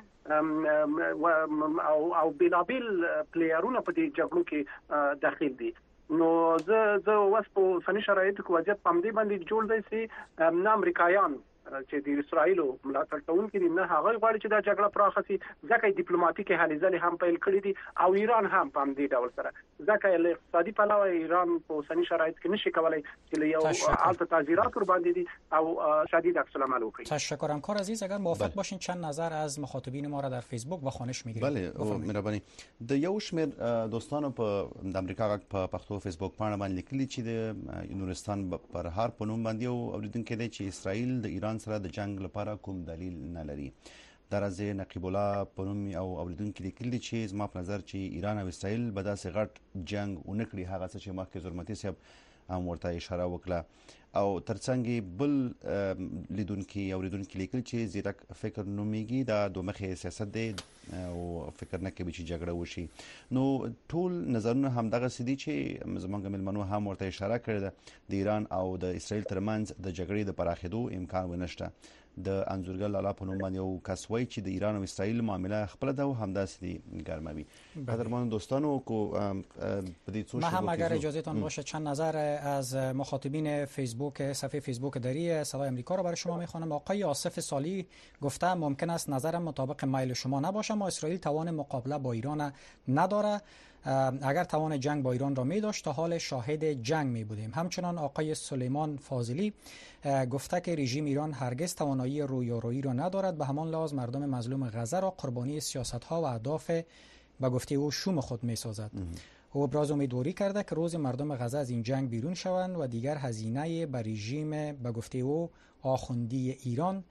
وګورئ او او بلابل پلیئرونه په دې جګړو کې داخل دي. نو زه زه اوس په اوسني شرایطو کې وضعیت په همدې باندې جوړ دی چې نه امریکایان چې د اسرائیل ملاتړ کوونکي نه هغه غواړي چې دا جګړه پراخه شي، ځکه ډیپلوماټیک هلې ځلې هم پیل کړې دي او ایران هم په همدې ډول سره، ځکه له اقتصادي پلوه ایران په اوسني شرایط کې نشي کولای چې له یو الته تعزیرات ور باندې دي او شدید عکس العمل وکړي. تشکر همکار عزیز. اگر موافق باشین چند نظر از مخاطبین ما را در فیسبوک و خوانش میگیریم. بله مهرباني. د یو شمیر دوستانو په د امریکا غږ په پښتو فیسبوک باندې باندې لیکلي چې د یونورستان پر هر پنوم باندې او اوریدونکو دی چې اسرائیل د ایران سره د جنگ لپاره کوم دلیل نه لري. درازه نقیب الله پنوم او اوریدونکو لیکلي چې زما په نظر چې ایران او اسرائیل به داسې غټ جنگ ونکړي، هغه څه چې مخکې زرمتي صاحب هم ورته اشاره وکړه. او ترڅنګ بل لیدونکو اوریدونکو لیکل چې زیرک فکر نومیږي دا دوه مخې سیاست دی او فکر نه کوي چې جګړه وشي. نو ټول نظرونه هم دغه سدي چې زمونږ ملمنو هم ورته اشاره کړې ده د ایران او د اسرائیل ترمنځ د جګړې د پراخېدو امکان ونشته. د انځورګر لالا په نوم باندې یو کس وایي چې د ایران او اسرائیل معامله خپل ده او همداسې دي ګرموي. قدرمن دوستانو کو په دې څو ما هم اگر اجازهتان باشه چند نظر از مخاطبین فیسبوک صفحه فیسبوک دری صدای آمریکا رو برای شما میخوانم. آقای آصف سالی گفته ممکن است نظرم مطابق میل شما نباشه، ما اسرائیل توان مقابله با ایران نداره، اگر توان جنگ با ایران را می داشت تا حال شاهد جنگ می بودیم. همچنان آقای سلیمان فاضلی گفته که رژیم ایران هرگز توانایی رویارویی را ندارد، به همان لحاظ مردم مظلوم غزه را قربانی سیاست ها و اهداف به گفته او شوم خود می سازد. او ابراز امیدواری کرده که روز مردم غزه از این جنگ بیرون شوند و دیگر هزینه به رژیم به گفته او آخوندی ایران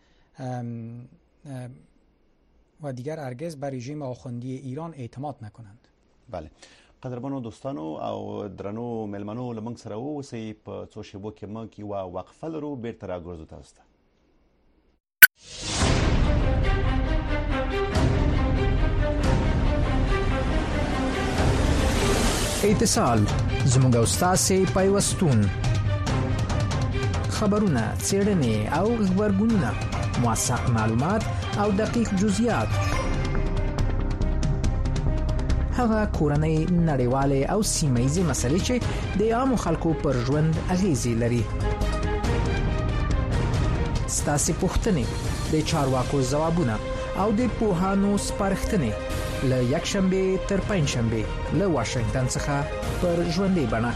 و دیگر هرگز به رژیم آخوندی ایران اعتماد نکنند. بله قدرمنو دوستانو او درنو ملمنو لمنګ سره اوسئ په څو شیبو کې موږ یوه وقفه لرو، بیرته راګرځو تاسو ته. اتصال زموږ او ستاسې پیوستون، خبرونه، څېړنې او غبرګونونه، موثق معلومات او دقیق جزئیات، هغه کورنۍ، نړیوالې او سیمه‌ییزې مسلې چې د عامو خلکو پر ژوند اغیزې لري. ستاسې پوښتنې، د چارواکو ځوابونه او د پوهانو سپارښتنې له یکشنبه تر پنجشنبه له واشنگټن څخه پر ژوندۍ بڼه.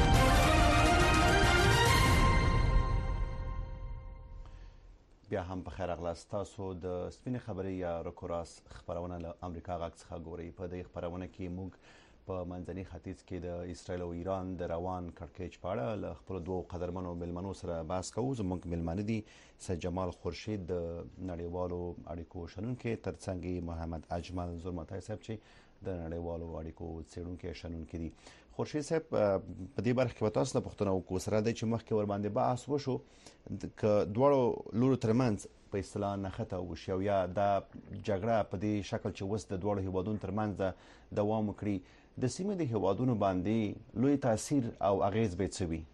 بیا هم په خیر اغلاست. تاسو د سپینې خبرې یا رکوراس خبرونه له امریکا غږ څخه ګورئ. په دې خبرونه کې موږ په منځني ختیځ کې د اسرائیل او ایران د روان کړکېچ په اړه له خپلو دوو قدرمنو ملمنو سره بحث کوو. زموږ ملمانه دي سید جمال خورشید د نړیوالو اړیکو شنونکی، ترڅنګ محمد اجمل زرمتی صاحب چې د نړیوالو اړیکو څېړونکی شنونکی دي. خورشید صاحب په دې برخه کې به تاسو ته پوښتنه وکړو، سره دی چې مخکې ورباندې بحث وشو که دواړو لورو ترمنځ په اصطلاح نښته وشي او یا دا جګړه په دې شکل چې اوس د دواړو هیوادونو ترمنځ دوام وکړي، د سیمې د هیوادونو باندې لوی تاثیر او اغیز به څه وي؟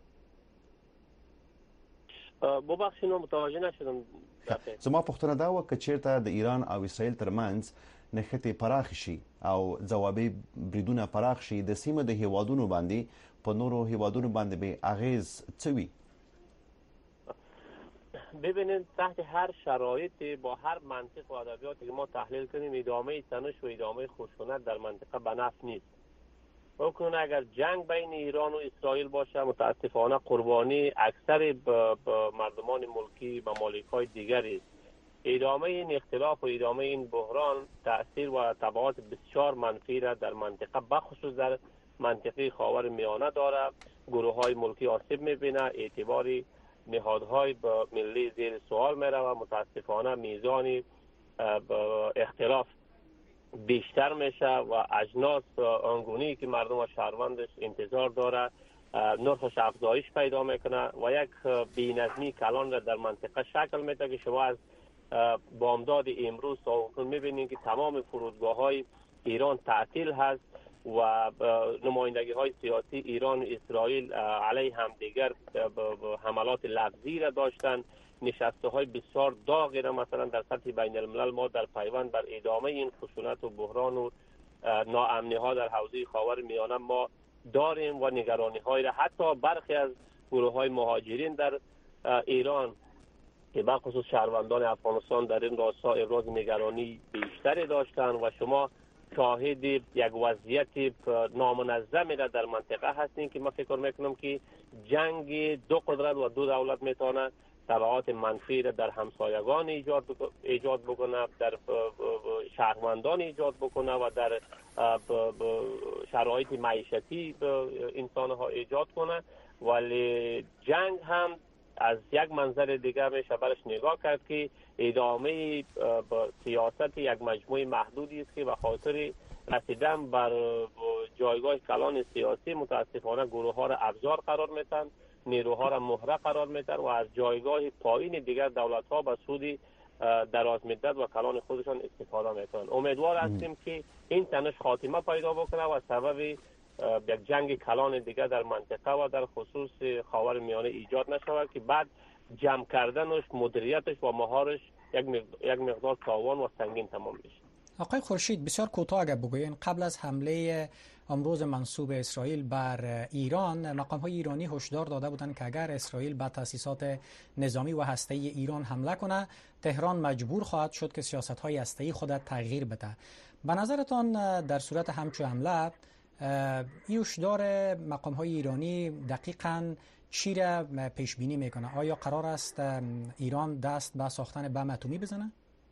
ببخشید متوجه نشدم. زما پوښتنه دا وه که چیرته د ایران او اسرائیل ترمنځ نښتې پراخ شي او ځوابي بریدونه پراخ شي، د سیمې د هیوادونو باندې په نورو هیوادونو باندې به اغیز څه وي؟ ببینید تحت هر شرایطی با هر منطق و ادبیاتی که ما تحلیل کنیم ادامه تنش و ادامه خشونت در منطقه به نفع نیست. بکنون اگر جنگ بین ایران و اسرائیل باشه متاسفانه قربانی اکثر مردمان ملکی و مالک‌های دیگری ادامه این اختلاف و ادامه این بحران تأثیر و تبعات بسیار منفی را در منطقه بخصوص در منطقه خاور میانه داره. گروه های ملکی آسیب میبینه، اعتباری نهادهای ملی زیر سوال میره و متاسفانه میزان اختلاف بیشتر میشه و اجناس آنگونی که مردم و شهروندش انتظار داره نرخش افزایش پیدا میکنه و یک بی‌نظمی کلان را در منطقه شکل میده که شما از بامداد امروز تا میبینید که تمام فرودگاه های ایران تعطیل هست و نمایندگی های سیاسی ایران و اسرائیل علیه همدیگر حملات لفظی را داشتن. نشسته های بسیار داغی را مثلا در سطح بین الملل ما در پیوند بر ادامه این خشونت و بحران و ناامنی ها در حوزه خاور میانه ما داریم و نگرانی های را حتی برخی از گروه های مهاجرین در ایران که بخصوص شهروندان افغانستان در این راستا ابراز نگرانی بیشتری داشتن و شما شاهد یک وضعیت نامنظمی را در منطقه هستین که من فکر میکنم که جنگ دو قدرت و دو دولت میتونه تبعات منفی را در همسایگان ایجاد ایجاد بکنه، در شهروندان ایجاد بکنه و در شرایط معیشتی انسان ها ایجاد کنه. ولی جنگ هم از یک منظر دیگه میشه برش نگاه کرد که ادامه سیاست یک مجموعه محدودی است که به خاطر رسیدن بر جایگاه کلان سیاسی متاسفانه گروه ها را ابزار قرار میدن، نیروها را مهره قرار میدن و از جایگاه پایین دیگر دولت ها به سود دراز مدت و کلان خودشان استفاده میکنن. امیدوار هستیم که این تنش خاتمه پیدا بکنه و سبب یک جنگ کلان دیگر در منطقه و در خصوص خاور میانه ایجاد نشود که بعد جمع کردنش، مدیریتش و مهارش یک مقدار تاوان و سنگین تمام بشه. آقای خورشید، بسیار کوتاه اگر بگویین، قبل از حمله امروز منسوب اسرائیل بر ایران، مقام‌های ایرانی هشدار داده بودند که اگر اسرائیل به تأسیسات نظامی و هسته‌ای ایران حمله کنه، تهران مجبور خواهد شد که سیاست‌های هسته‌ای خود تغییر بده. به نظرتان در صورت همچون حمله این هشدار مقام‌های ایرانی دقیقاً چی را پیش بینی میکنه؟ آیا قرار است ایران دست به ساختن بم اتمی بزنه؟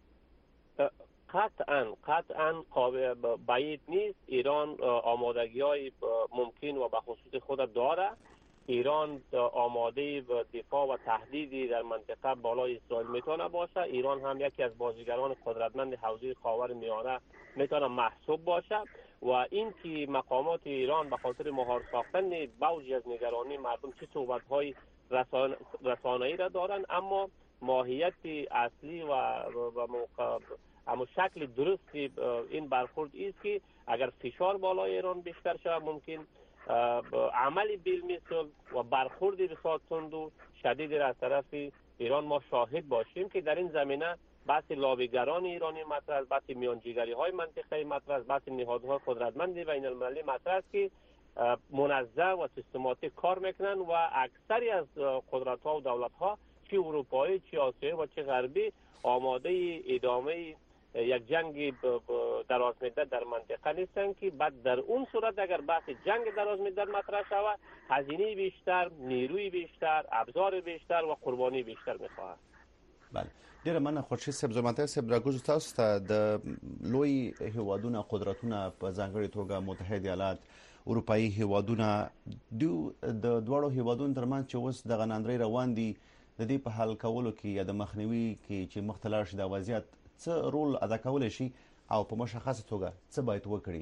قطعاً قطعاً بعید نیست. ایران آمادگی های ممکن و به خصوص خود داره. ایران آماده دفاع و تهدیدی در منطقه بالای اسرائیل میتونه باشه. ایران هم یکی از بازیگران قدرتمند حوزه خاور میانه میتونه محسوب باشه و این که مقامات ایران به خاطر مهار ساختن بوجی از نگرانی مردم چه صحبت‌های رسان رسانه‌ای را دارن، اما ماهیت اصلی و اما شکل درستی این برخورد است که اگر فشار بالای ایران بیشتر شود ممکن عملی بالمثل و برخورد بسیار تند و شدید را از طرف ایران ما شاهد باشیم که در این زمینه بحث لابیگران ایرانی مطرح است، بحث میانجیگری های منطقه‌ای مطرح است، بحث نهادهای قدرتمند بین المللی مطرح است که منظم و سیستماتیک کار میکنن و اکثری از قدرت ها و دولت ها چه اروپایی چه آسیایی و چه غربی آماده ادامه یک جنگ دراز مدت در منطقه نیستن که بعد در اون صورت اگر بحث جنگ دراز مدت مطرح شود هزینه بیشتر، نیروی بیشتر، ابزار بیشتر و قربانی بیشتر میخواهد. بله. ډیره مننه خورشید صاحب. زمانته صاحب راګوزو تاسو ته د لوی هیوادونو قدرتونه په ځانګړي توګه متحده ایالات، اروپאי هیوادونه دو د دوړو هیوادونو ترمنځ چې اوس د غنندري روان دي د دې په حل کولو کې یا د مخنیوي کې چې مختلف شي د وضعیت څه رول ادا کولای شي او په مشخصه توګه څه باید وکړي؟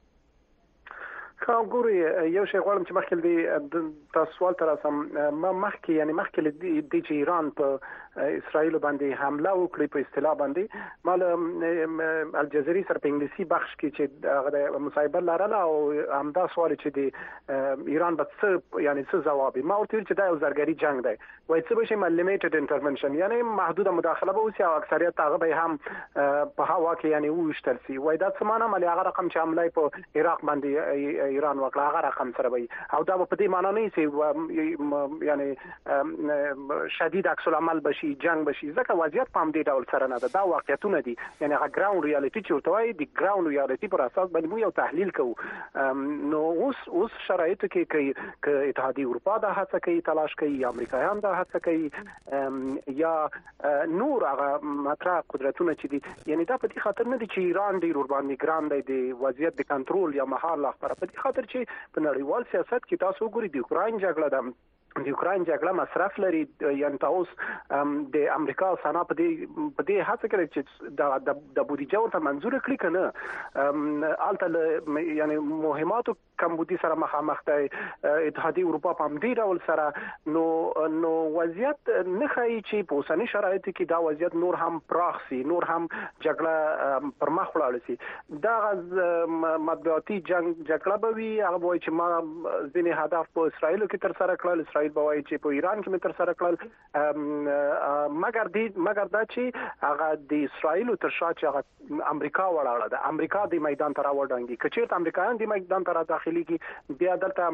خو ګوري یو شی غواړم چې مخکې د تاسو سوال تر اسم ما مخکې یعنی مخکې د چې ایران په اسرائیل باندې حمله وکړي په اصطلاح باندې مال الجزیري سره په انګلیسي بخش کې چې د مصاحبه لرله او همدا سوال چې د ایران به څه یعنی څه جواب ما ورته ویل چې دا یو زرګري جنگ دی وای څه به شي لیمیټډ انټرونشن یعنی محدوده مداخله به وسی او اکثریت هغه به هم په هوا کې یعنی وشتل سي وای دا څه معنی ملي هغه رقم چې حمله په عراق باندې ایران وکړه هغه رقم سره وي او دا په دې معنی نه سي یعنی شدید عکس العمل بشي بشي جنگ بشي ځکه وضعیت په همدې ډول سره نه ده. دا واقعیتونه دي، یعنی هغه ګراوند ریالټي چې ورته وایي د ګراوند ریالټي پر اساس باندې موږ یو تحلیل کوو. نو اوس اوس شرایطو کې کوي ک اتحادیه اروپا دا هڅه کوي تلاش کوي، یا امریکایان دا هڅه کوي، یا نور هغه مطرح قدرتونه چې دي، یعنی دا په دې خاطر نه دي چې ایران ډیر ور باندې ګران دی د وضعیت د کنټرول یا مهار لپاره، په دې خاطر چې په نړیوال سیاست کې تاسو وګورئ د اوکراین جګړه ده، د اوکراین جګړه مصرف لري، یعنی تاسو د امریکا او سنا په دې په دې هڅه کوي چې د د بودیجه ورته منزور کړي کنه، الته یعنی مهماتو کمبودی سره مخامخ دی اتحادیه اروپا په همدې ډول سره. نو نو وضعیت نه ښایي چې په اوسني شرایطو کې دا وضعیت نور هم پراخ سي، نور هم جګړه پر مخ ولاړ سي. دا مطبوعاتي جنگ جګړه به وي، هغه وایي چې ما ځینې هدف په اسرائیل کې تر سره کړل، اسرائیل به وایي چې په ایران کې تر سره کړل، مګر دې مګر دا چې هغه د اسرائیل تر شا چې هغه امریکا ولاړه ده، امریکا د میدان ته راوړانګي، کچېرته امریکایان د میدان ته را داخلي کی بیا دلته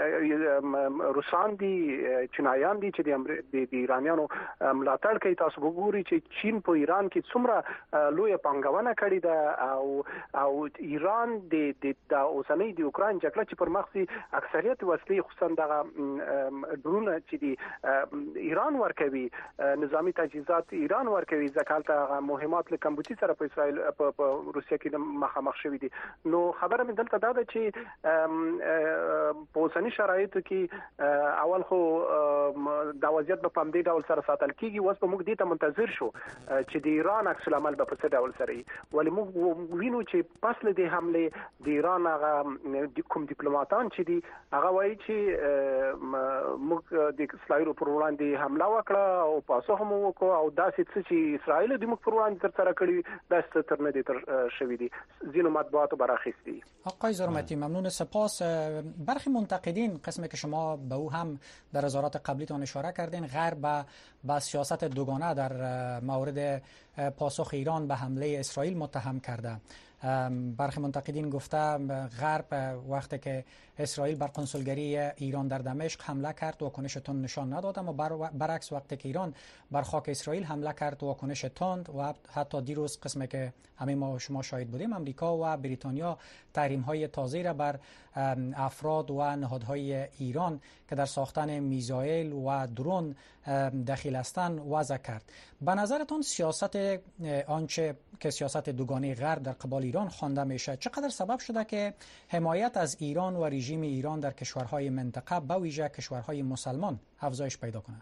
روسان دي، چینایان دي چې د ایرانیانو ملاتړ کوي. تاسو وګورئ چې چین په ایران کې څومره لوی پانګونه کړې ده، او او ایران د د اوسنۍ د اوکراین جګړه چې پر مخ سي اکثریت وسلې خصوصا د ډرون چې دی ایران ورکوي، نظامی تجهیزات ایران ورکوي، ځکه مهمات له کمبودی سره په اسرائیل په روسیه کې مخامخ شوي دي. نو خبره مې دلته دا ده چې په اوسني شرایطو کې اول خو د وضعیت په پام دی ډول سره ساتل کیږي، اوس په موږ دې ته منتظر شو چې د ایران عکس العمل په څه ډول سره وي، ولې موږ وینو چې پس له دې حمله د ایران هغه کوم ډیپلوماټان چې دي هغه وایي چې موږ د اسرائیل پر وړاندې حمله وکړه او پاسخ هم وکړو، او داسې څه چې اسرائیل د موږ پر وړاندې تر سره کړی داسې تر نه دي تر شوی دي، ځینو مطبوعاتو براخیستی. آقای زرمتی ممنون، سپاس. برخی منتقدین قسمی که شما به او هم در نظرات قبلیتان اشاره کردین، غرب با سیاست دوگانه در مورد پاسخ ایران به حمله اسرائیل متهم کرده. برخی منتقدین گفته غرب وقتی که اسرائیل بر کنسولگری ایران در دمشق حمله کرد واکنش تند نشان نداد، اما برعکس وقتی که ایران بر خاک اسرائیل حمله کرد واکنش تند، و حتی دیروز قسمی که همه ما شما شاهد بودیم امریکا و بریتانیا تحریم های تازه را بر افراد و نهادهای ایران که در ساختن میزایل و درون دخیل هستند وضع کرد. به نظرتون سیاست آنچه که سیاست دوگانه غرب در قبال ایران خوانده میشه چقدر سبب شده که حمایت از ایران و رژیم ایران در کشورهای منطقه به ویژه کشورهای مسلمان افزایش پیدا کنه؟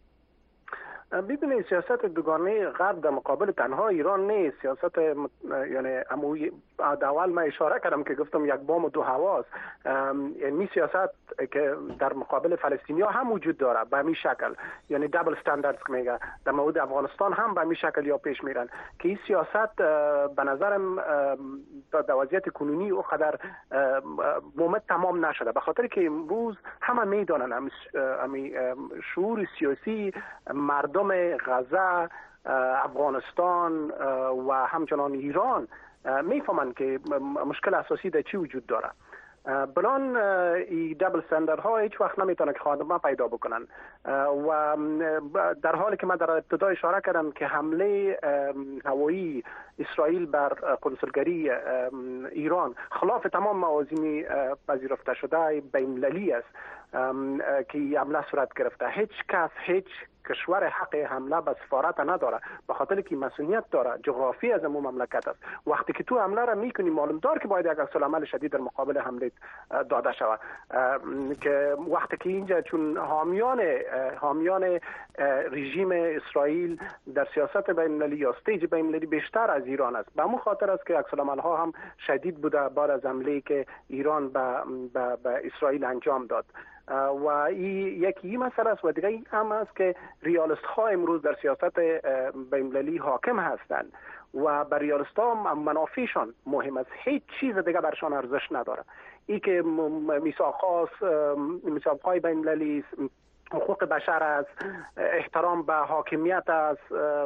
ببینید سیاست دوگانه غرب در مقابل تنها ایران نیست، سیاست یعنی اموی اول ما اشاره کردم که گفتم یک بام و دو هواست، یعنی سیاست که در مقابل فلسطینیا هم وجود داره به همین شکل، یعنی دابل استانداردز میگه، در مورد افغانستان هم به همین شکل یا پیش میرن که این سیاست به نظرم در وضعیت کنونی او قدر مومد تمام نشده، به خاطر که امروز همه میدونن همین شعور سیاسی مردم غزه، افغانستان و همچنان ایران میفهمن که مشکل اساسی در چی وجود داره. بلان ای دبل استاندارد ها هیچ وقت نمیتونه که خادمه پیدا بکنن، و در حالی که من در ابتدا اشاره کردم که حمله هوایی اسرائیل بر کنسولگری ایران خلاف تمام موازین پذیرفته شده بین‌المللی است که حمله صورت گرفته، هیچ کس هیچ کشور حق حمله به سفارت نداره، به خاطر که مسئولیت داره، جغرافی از امون مملکت است. وقتی که تو حمله را میکنی معلوم دار که باید یک عکس العمل شدید در مقابل حمله داده شود، که وقتی که اینجا چون حامیان حامیان رژیم اسرائیل در سیاست بین‌المللی یا استیج بین‌المللی بیشتر از ایران است، به همون خاطر است که عکس العمل ها هم شدید بوده بعد از حمله که ایران به به, به اسرائیل انجام داد. و این یکی مسئله است و دیگه هم است که ریالیست ها امروز در سیاست بین‌المللی حاکم هستند و بر ریالیست ها منافعشان مهم است، هیچ چیز دیگه برشان ارزش نداره. این که میثاقات میثاق‌های بین‌المللی حقوق بشر است، احترام به حاکمیت است،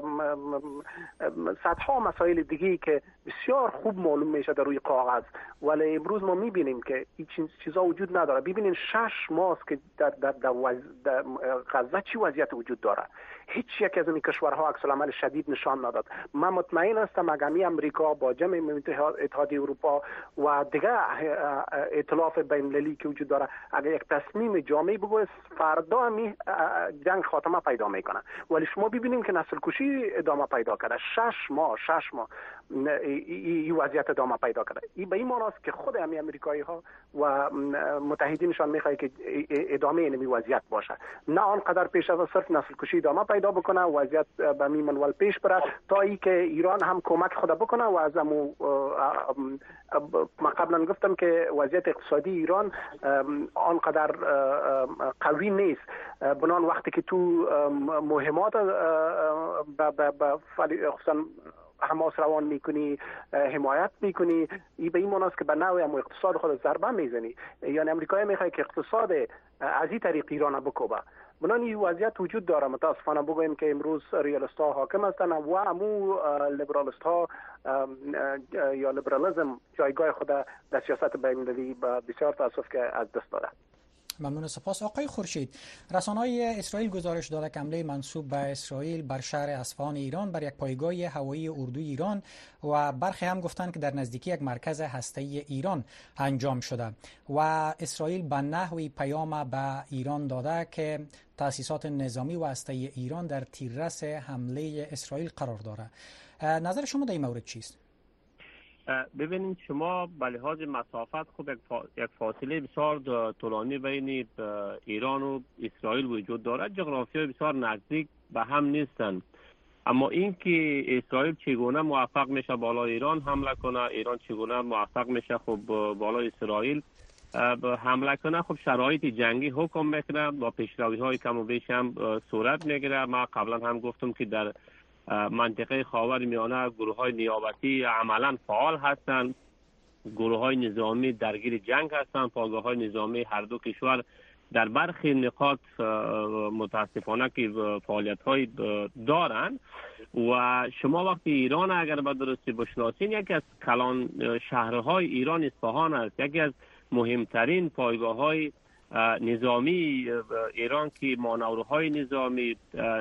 صدها مسائل دیگه که بسیار خوب معلوم میشه در روی کاغذ، ولی امروز ما میبینیم که این چیزا وجود نداره. ببینین شش ماه که در در در, وز... در غزه چی وضعیت وجود داره، هیچ یک از این کشورها عکس العمل شدید نشان نداد. من مطمئن هستم اگر امریکا با جمع اتحادیه اروپا و دیگر ائتلاف بین المللی که وجود داره اگر یک تصمیم جامع بگیره، فردا هم جنگ خاتمه پیدا میکنه. ولی شما ببینیم که نسل کشی ادامه پیدا کرده، شش ماه شش ماه این وضعیت ادامه پیدا کرده. این به این معنی است که خود همین امریکایی ها و متحدینشان میخواد که ادامه این وضعیت باشه، نه آنقدر پیش از صرف نسل کشی ادامه پیدا بکنه، وضعیت به می منوال پیش بره تا ای که ایران هم کمک خود بکنه و از امو ما قبلا گفتم که وضعیت اقتصادی ایران آنقدر قوی نیست. بنان وقتی که تو مهمات به خصوصا حماس روان میکنی، حمایت میکنی، این به این معنی است که به نوعی هم اقتصاد خود ضربه میزنی. یعنی امریکایی میخواد که اقتصاد از این طریق ایران بکوبه. بنان این وضعیت وجود داره. متاسفانه بگویم که امروز ریالیست ها حاکم هستند و امو لیبرالیست ها یا لیبرالیسم جایگاه خود در سیاست بین المللی بسیار تاسف که از دست داده. ممنون. سپاس. آقای خورشید، رسانه‌های اسرائیل گزارش داده که حمله منسوب به اسرائیل بر شهر اصفهان ایران بر یک پایگاه هوایی اردوی ایران و برخی هم گفتند که در نزدیکی یک مرکز هسته‌ای ایران انجام شده و اسرائیل به نحوی پیام به ایران داده که تأسیسات نظامی و هسته‌ای ایران در تیررس حمله اسرائیل قرار داره. نظر شما در این مورد چیست؟ ببینید شما به لحاظ مسافت خب یک فاصله بسیار طولانی بین ایران و اسرائیل وجود دارد. جغرافیای بسیار نزدیک به هم نیستند، اما اینکه اسرائیل چگونه موفق میشه بالای ایران حمله کنه، ایران چگونه موفق میشه خب بالای اسرائیل حمله کنه، خب شرایط جنگی حکم میکنه و پیشروی های کم و بیش هم صورت میگیره. ما قبلا هم گفتم که در منطقه خاورمیانه گروه های نیابتی عملا فعال هستند، گروه های نظامی درگیر جنگ هستند، پایگاه های نظامی هر دو کشور در برخی نقاط متاسفانه که فعالیت های دارند. و شما وقتی ایران اگر به درستی بشناسین، یکی از کلان شهرهای ایران اصفهان است، یکی از مهمترین پایگاه های نظامی ایران که مانورهای نظامی،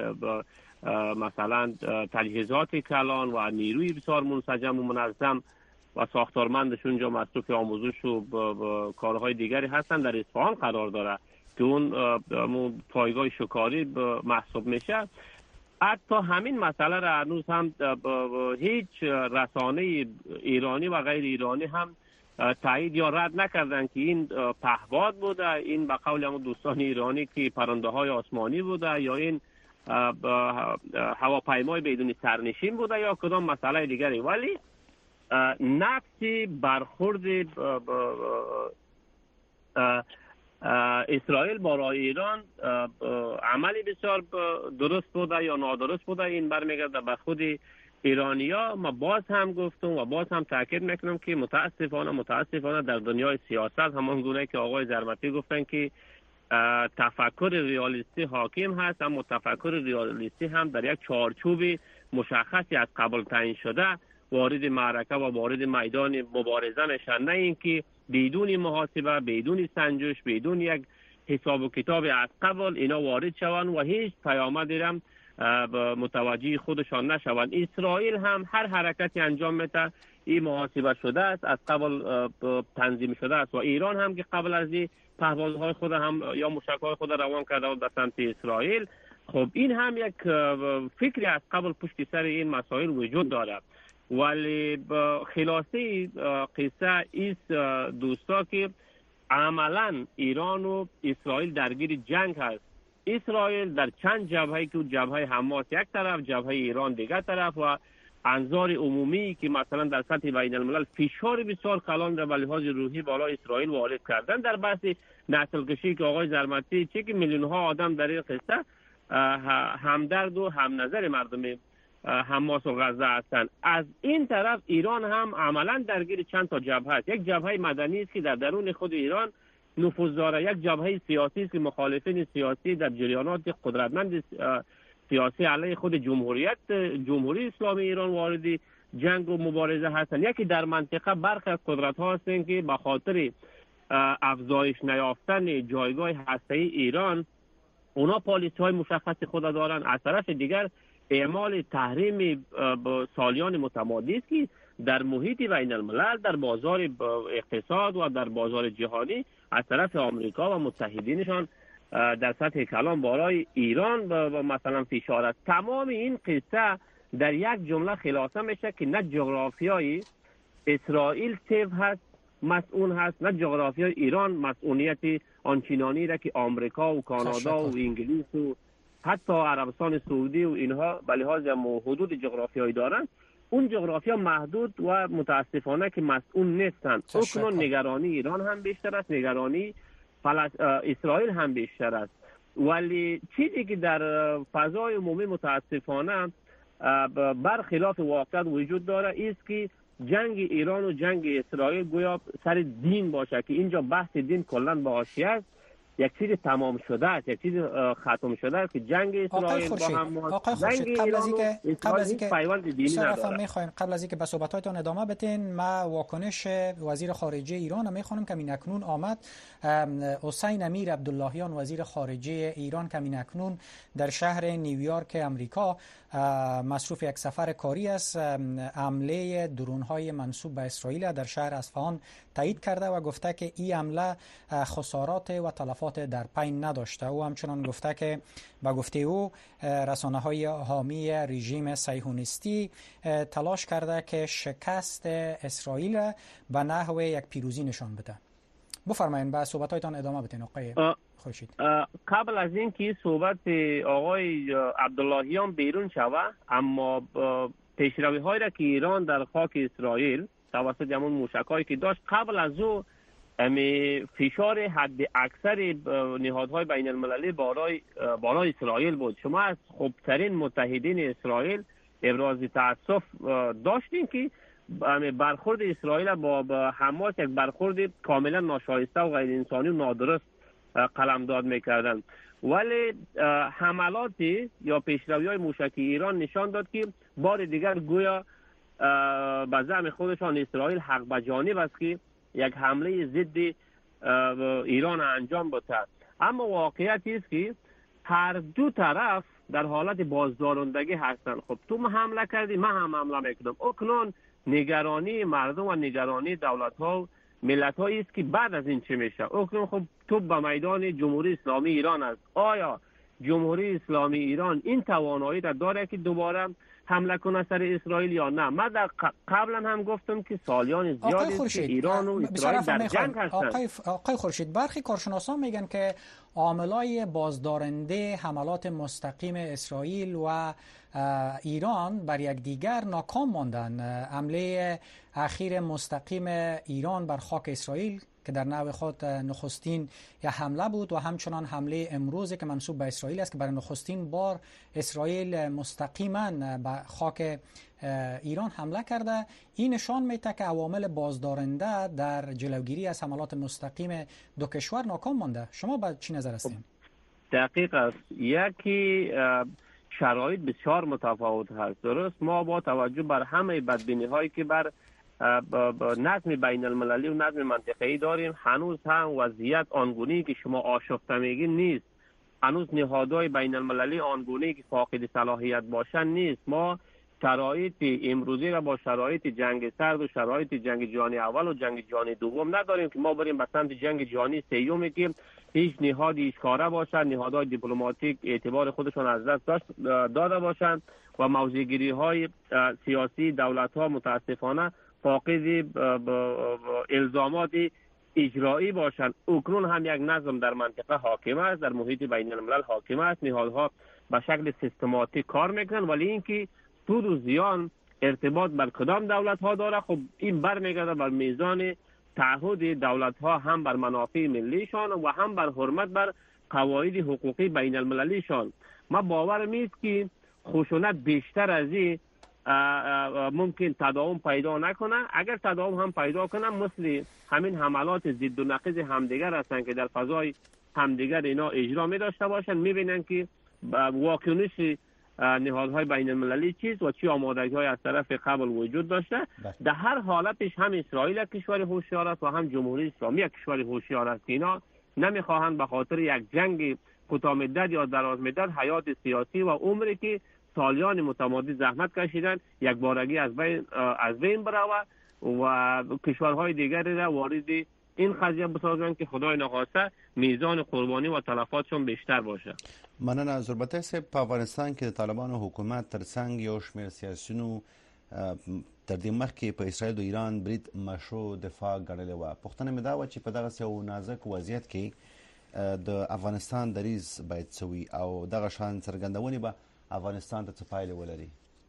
مثلا تجهیزات کلان و نیروی بسیار منسجم و منظم و ساختارمندش اونجا مصروف آموزش و کارهای دیگری هستن در اصفهان قرار داره که اون پایگاه شکاری محسوب میشه. حتی همین مسئله را هنوز هم هیچ رسانه ایرانی و غیر ایرانی هم تایید یا رد نکردن که این پهپاد بوده، این به قول همون دوستان ایرانی که پرنده های آسمانی بوده، یا این هواپیمای بدون سرنشین بوده، یا کدام مسئله دیگری. ولی نقصی برخورد اسرائیل برای ایران عملی بسیار درست بوده یا نادرست بوده، این برمیگرده به خود ایرانیا. ما باز هم گفتم و باز هم تاکید میکنم که متاسفانه متاسفانه در دنیای سیاست همان گونه که آقای زرمتی گفتن که تفکر ریالیستی حاکم هست، اما تفکر ریالیستی هم در یک چارچوب مشخصی از قبل تعیین شده وارد معرکه و وارد میدان مبارزه میشن، نه اینکه بدون محاسبه، بدون سنجش، بدون یک حساب و کتاب از قبل اینا وارد شوند و هیچ پیامدی هم متوجه خودشان نشوند. اسرائیل هم هر حرکتی انجام میده این محاسبه شده است، از قبل تنظیم شده است و ایران هم که قبل از این پهپادهای خود هم یا موشک‌های خود روان کرده و به سمت اسرائیل. خب این هم یک فکری از قبل پشت سر این مسائل وجود دارد. ولی خلاصه قصه ایست دوستا که عملا ایران و اسرائیل درگیر جنگ هست. اسرائیل در چند جبهه که جبهه حماس یک طرف، جبهه ایران دیگر طرف و انظار عمومی که مثلا در سطح بین الملل فشار بسیار کلان را به لحاظ روحی بالا اسرائیل وارد کردن در بحث نسل کشی که آقای زرمتی چه که میلیون ها آدم در این قصه همدرد و هم نظر مردم حماس و غزه هستند. از این طرف ایران هم عملا درگیر چند تا جبهه است. یک جبهه مدنی است که در درون خود ایران نفوذ داره، یک جبهه سیاسی است که مخالفین سیاسی در جریانات قدرتمند سیاسی علیه خود جمهوریت جمهوری اسلامی ایران وارد جنگ و مبارزه هستند. یکی در منطقه برخی از قدرت ها هستند که به خاطر افزایش نیافتن جایگاه هسته‌ای ایران اونا پالیسی های مشخص خود دارن. از طرف دیگر اعمال تحریم سالیان متمادی است که در محیط بین الملل، در بازار اقتصاد و در بازار جهانی از طرف آمریکا و متحدینشان در سطح کلان بالای ایران و مثلا فشار است. تمام این قصه در یک جمله خلاصه میشه که نه جغرافیای اسرائیل سیف هست مسئول هست، نه جغرافیای ایران مسئولیت آنچنانی را که آمریکا و کانادا و انگلیس و حتی عربستان سعودی و اینها به لحاظ حدود جغرافیایی دارن. اون جغرافیا محدود و متاسفانه که مسئول نیستند. اکنون نگرانی ایران هم بیشتر است، نگرانی فلس... اسرائیل هم بیشتر است. ولی چیزی که در فضای عمومی متاسفانه برخلاف واقعیت وجود داره است که جنگ ایران و جنگ اسرائیل گویا سر دین باشه، که اینجا بحث دین کلا به حاشیه است. یک چیز تمام شده است، یک چیز ختم شده است که جنگ اسرائیل با هم آقای خورشید، قبل از اینکه قبل از اینکه پیوند دینی نداره. میخواین قبل از اینکه به صحبتاتون ادامه بدین، ما واکنش وزیر خارجه ایران میخوانم که اکنون آمد. حسین امیر عبداللهیان وزیر خارجه ایران که اکنون در شهر نیویورک امریکا مصروف یک سفر کاری است، حمله درون‌های منسوب به اسرائیل در شهر اصفهان تایید کرده و گفته که این حمله خسارات و تلفات در پی نداشته. او همچنان گفته که با گفته او رسانه‌های حامی رژیم صهیونیستی تلاش کرده که شکست اسرائیل را به نحو یک پیروزی نشان بده. بفرمایید با صحبتاتون ادامه بدین آقای خورشید. قبل از اینکه صحبت آقای عبداللهیان بیرون شود، اما پیشروی هایی را که ایران در خاک اسرائیل توسط همون موشکایی که داشت، قبل از او امی فشار حد اکثر نهادهای بین المللی بالای بالای اسرائیل بود. شما از خوبترین متحدین اسرائیل ابراز تاسف داشتین که برخورد اسرائیل با حماس یک برخورد کاملا ناشایسته و غیر انسانی و نادرست قلمداد میکردن. ولی حملاتی یا پیشروی‌های موشکی ایران نشان داد که بار دیگر گویا به زعم خودشان اسرائیل حق به جانب است که یک حمله ضد ایران انجام بده. اما واقعیت است که هر دو طرف در حالت بازدارندگی هستند. خب تو ما حمله کردی، من هم حمله میکنم. اکنون نگرانی مردم و نگرانی دولت ها و ملت هایی است که بعد از این چه میشه. اکنون خب تو به میدان جمهوری اسلامی ایران است. آیا جمهوری اسلامی ایران این توانایی را داره که دوباره حمله کنه سر اسرائیل یا نه؟ من در قبلا هم گفتم که سالیان زیادی است که ایران و اسرائیل در جنگ هستند. آقای, آقای خورشید، برخی کارشناسان میگن که عاملای بازدارنده حملات مستقیم اسرائیل و ایران بر یک دیگر ناکام ماندن. حمله اخیر مستقیم ایران بر خاک اسرائیل که در نوع خود نخستین یا حمله بود و همچنان حمله امروز که منسوب به اسرائیل است که برای نخستین بار اسرائیل مستقیما به خاک ایران حمله کرده، این نشان میده که عوامل بازدارنده در جلوگیری از حملات مستقیم دو کشور ناکام مانده. شما با چی نظر هستین؟ دقیق است. یکی شرایط بسیار متفاوت هست. درست، ما با توجه بر همه بدبینی هایی که بر نظم بین المللی و نظم منطقه‌ای داریم، هنوز هم وضعیت آنگونه‌ای که شما آشفته میگین نیست. هنوز نهادهای بین المللی آنگونه‌ای که فاقد صلاحیت باشن نیست. ما شرایط امروزی را با شرایط جنگ سرد و شرایط جنگ جهانی اول و جنگ جهانی دوم نداریم که ما بریم به سمت جنگ جهانی سوم که هیچ نهادی اشکاره باشن، نهادهای دیپلماتیک اعتبار خودشون از دست داده باشند و موضع‌گیری های سیاسی دولت ها متاسفانه فاقد الزامات اجرایی باشند. اکنون هم یک نظم در منطقه حاکم است، در محیط بین الملل حاکم است، نهادها به شکل سیستماتیک کار میکنن، ولی اینکه سود و زیان ارتباط بر کدام دولت ها داره، خب این برمیگرده بر میزان تعهد دولت ها هم بر منافع ملیشان و هم بر حرمت بر قواعد حقوقی بین المللیشان. ما باور نیست که خشونت بیشتر از این ممکن تداوم پیدا نکنه. اگر تداوم هم پیدا کنه مثل همین حملات ضد و نقیض همدیگر هستن که در فضای همدیگر اینا اجرا می داشته باشن، میبینن که واکنش نهادهای بین المللی چیز و چی آمادگی های از طرف قبل وجود داشته. در هر حالتش هم اسرائیل کشور هوشیار است و هم جمهوری اسلامی کشور هوشیار است. اینا نمیخواهند به خاطر یک جنگ کوتاه مدت یا دراز مدت حیات سیاسی و عمری که سالیان متمادی زحمت کشیدن یک بارگی از بین از بین بروه و کشورهای دیگری را وارد این قضیه بسازن که خدای نخواسته میزان قربانی و تلفاتشون بیشتر باشه. مننه. ضربته صاحب، په افغانستان کې د طالبانو حکومت ترڅنګ یو شمېر سیاسیونو تر دې مخکې په اسرائیل او ایران برید مشروع دفاع ګڼلې وه. پوښتنه مې دا وه چې په دغسې یو نازک وضعیت کې د افغانستان دریځ باید څه وي او دغه شان څرګندونې به افغانستان ته څه پایلې ولري؟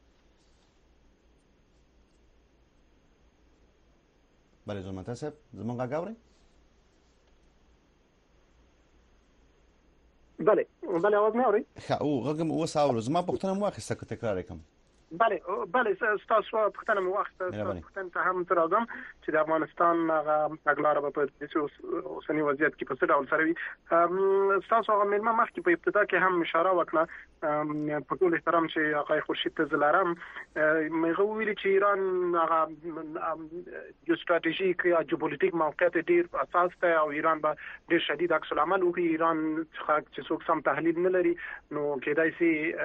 بله ظلمته صاحب، زموږ غږ اورئ؟ بله بله آواز مې اورئ؟ ښه، او غږ مې اوس اورو. زما پوښتنه مې واخیسته که تکرار یې کړم؟ بله بله ستاسو پوښتنه مې واخیسته. پوښتنه ته هم تر راځم چې د افغانستان هغه تګلاره به په دې اوسني وضعیت کې په څه ډول سره وي. ستاسو هغه مېلمه مخکې په ابتدا کې هم اشاره وکړه، په ټول احترام چې هغه خورشید ته زلارم مې ویلي چې ایران هغه یو ستراتیژیک یا جیوپولیټیک موقعیت ډیر اساس ته او ایران به ډیر شدید عکس العمل وکړي. ایران څخه چې څوک سم تحلیل نه لري نو کېدای شي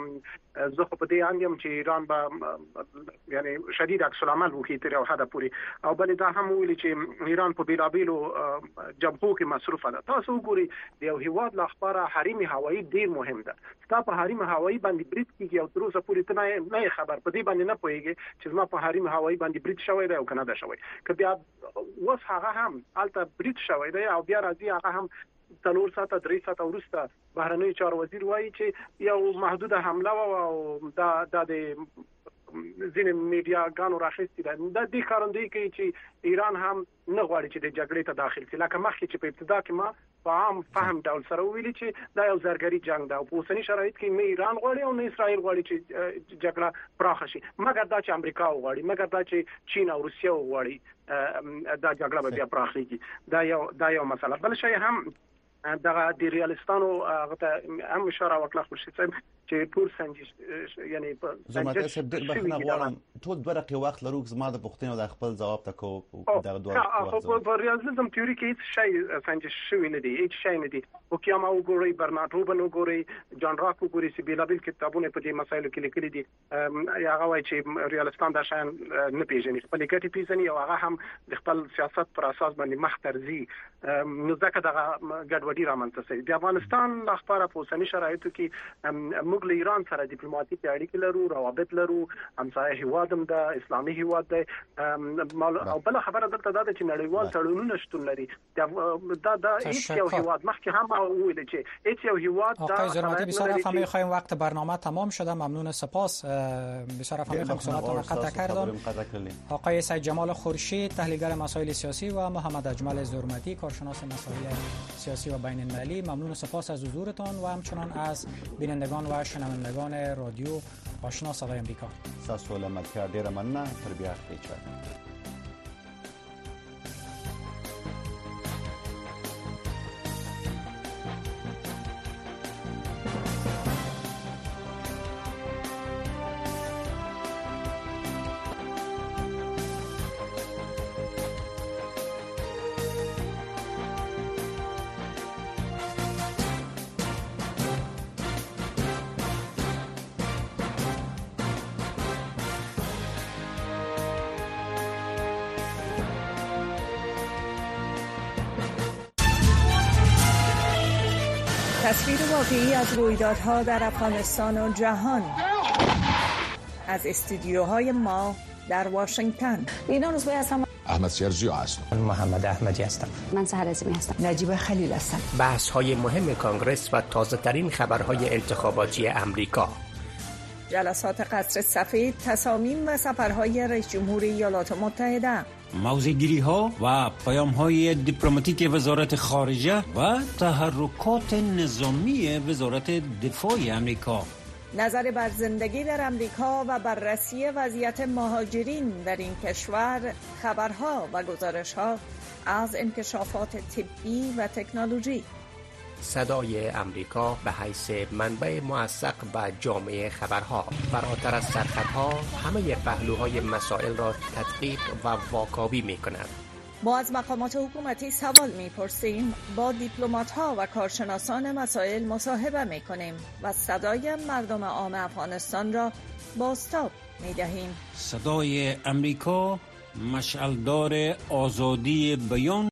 زه خو په دې اندیم چې ایران به یعنی شدید عکس العمل وکړي تر یو حد پورې. او بل دا هم ویلي چې ایران په بیلابیلو جبهو کې مصروفه ده. تاسو وګورئ د یو هیواد لپاره حریم هوایی ډیر مهم ده. ستا په حریم هوایی باندې برید کیږي او تر اوسه پورې ته نه خبر په دې باندې نه پوهیږي چې زما په حریم هوایی باندې برید شوی دی او کنه ده شوی. که بیا اوس هغه هم الته برید شوی دی او بیا راځي هغه هم څلور ساعته درې ساعته وروسته بهرنی چارو وزیر وایي چې یو محدوده حمله او دا د ځینې میډیاګانو راخیستې ده. دا دې ښکارندویي کوي چې ایران هم نه غواړي چې د جګړې ته داخل شي. لکه مخکې چې په ابتدا کې ما په عام فهم ډول سره ویلي چې دا یو زرګري جنگ ده او په اوسني شرایط کې نه ایران غواړي او نه اسرائیل غواړي چې جګړه پراخه شي، مګر دا چې امریکا غواړي، مګر دا چې چین او روسیه غواړي دا جګړه به بیا پراخېږي. دا یو دا یو مسله. بل شی هم دغه د ریالیستانو هغه ته هم اشاره وکړه خورشید صاحب چې ټول سنجش یعنی په زموږ څه ډېر بخښنه غواړم ټول دوه دقیقې وخت لرو. زما د پوښتنې د خپل ځواب ته کو دغه دوه وخت په ریالیزم تیوري کې هیڅ شی سنجش شوی نه دی، هیڅ شی نه دی. او کیما وګورئ، برنارد روبن وګورئ، جان راک وګورئ چې بیلابیل کتابونه په دې مسایلو کې لیکلي دي. هغه وایي چې ریالیستان دا شان نه پیژني، خپل ګټې پیژني او هغه هم د خپل سیاست پر اساس باندې مخ ترځي. نو ځکه دغه ګډوډي رامنځته شوې. د افغانستان لپاره په اوسني شرایطو کې موږ له ایران سره ډیپلوماټیک اړیکې لرو، روابط لرو، همسایه هیواد هم ده، اسلامي هیواد ده. او بل خبره دلته دا ده چې نړیوال تړونونه شتون لري. دا دا هیڅ یو هیواد مخکې هم ویل چې هیڅ یو هیواد دا آقای زرمتی بسیار افهمی می‌خوایم وقت برنامه تمام شده. ممنون، سپاس. بسیار افهمی خدمتتون قطع کردم. آقای سید جمال خورشید تحلیلگر مسائل سیاسی و محمد اجمل زرمتی کارشناس مسائل سیاسی و بین المللی، ممنون و سپاس از حضورتان و همچنان از بینندگان و شنوندگان رادیو آشنا صدای امریکا. تاسو له ملګرو ډیره مننه. تر بیا خپل تصویر واقعی از رویدادها در افغانستان و جهان از استودیوهای ما در واشنگتن. اینا روزبه هستم. احمد سیرجیو هستم. محمد احمدی هستم. من سحر عظیمی هستم. نجیب خلیل هستم. بحث های مهم کانگرس و تازه ترین خبرهای انتخاباتی امریکا. جلسات قصر سفید، تصامیم و سفرهای رئیس جمهور ایالات متحده. موضع‌گیری ها و پیام های دیپلماتیک وزارت خارجه و تحرکات نظامی وزارت دفاع امریکا. نظر بر زندگی در امریکا و بررسی وضعیت مهاجرین در این کشور، خبرها و گزارش‌ها از انکشافات طبی و تکنولوژی. صدای امریکا به حیث منبع موثق و جامع خبرها، فراتر از سرخطها همه پهلوهای مسائل را تدقیق و واکاوی می کند. ما از مقامات حکومتی سوال می‌پرسیم، با دیپلمات‌ها و کارشناسان مسائل مصاحبه می‌کنیم و صدای مردم عام افغانستان را بازتاب می‌دهیم. صدای امریکا مشعلدار آزادی بیان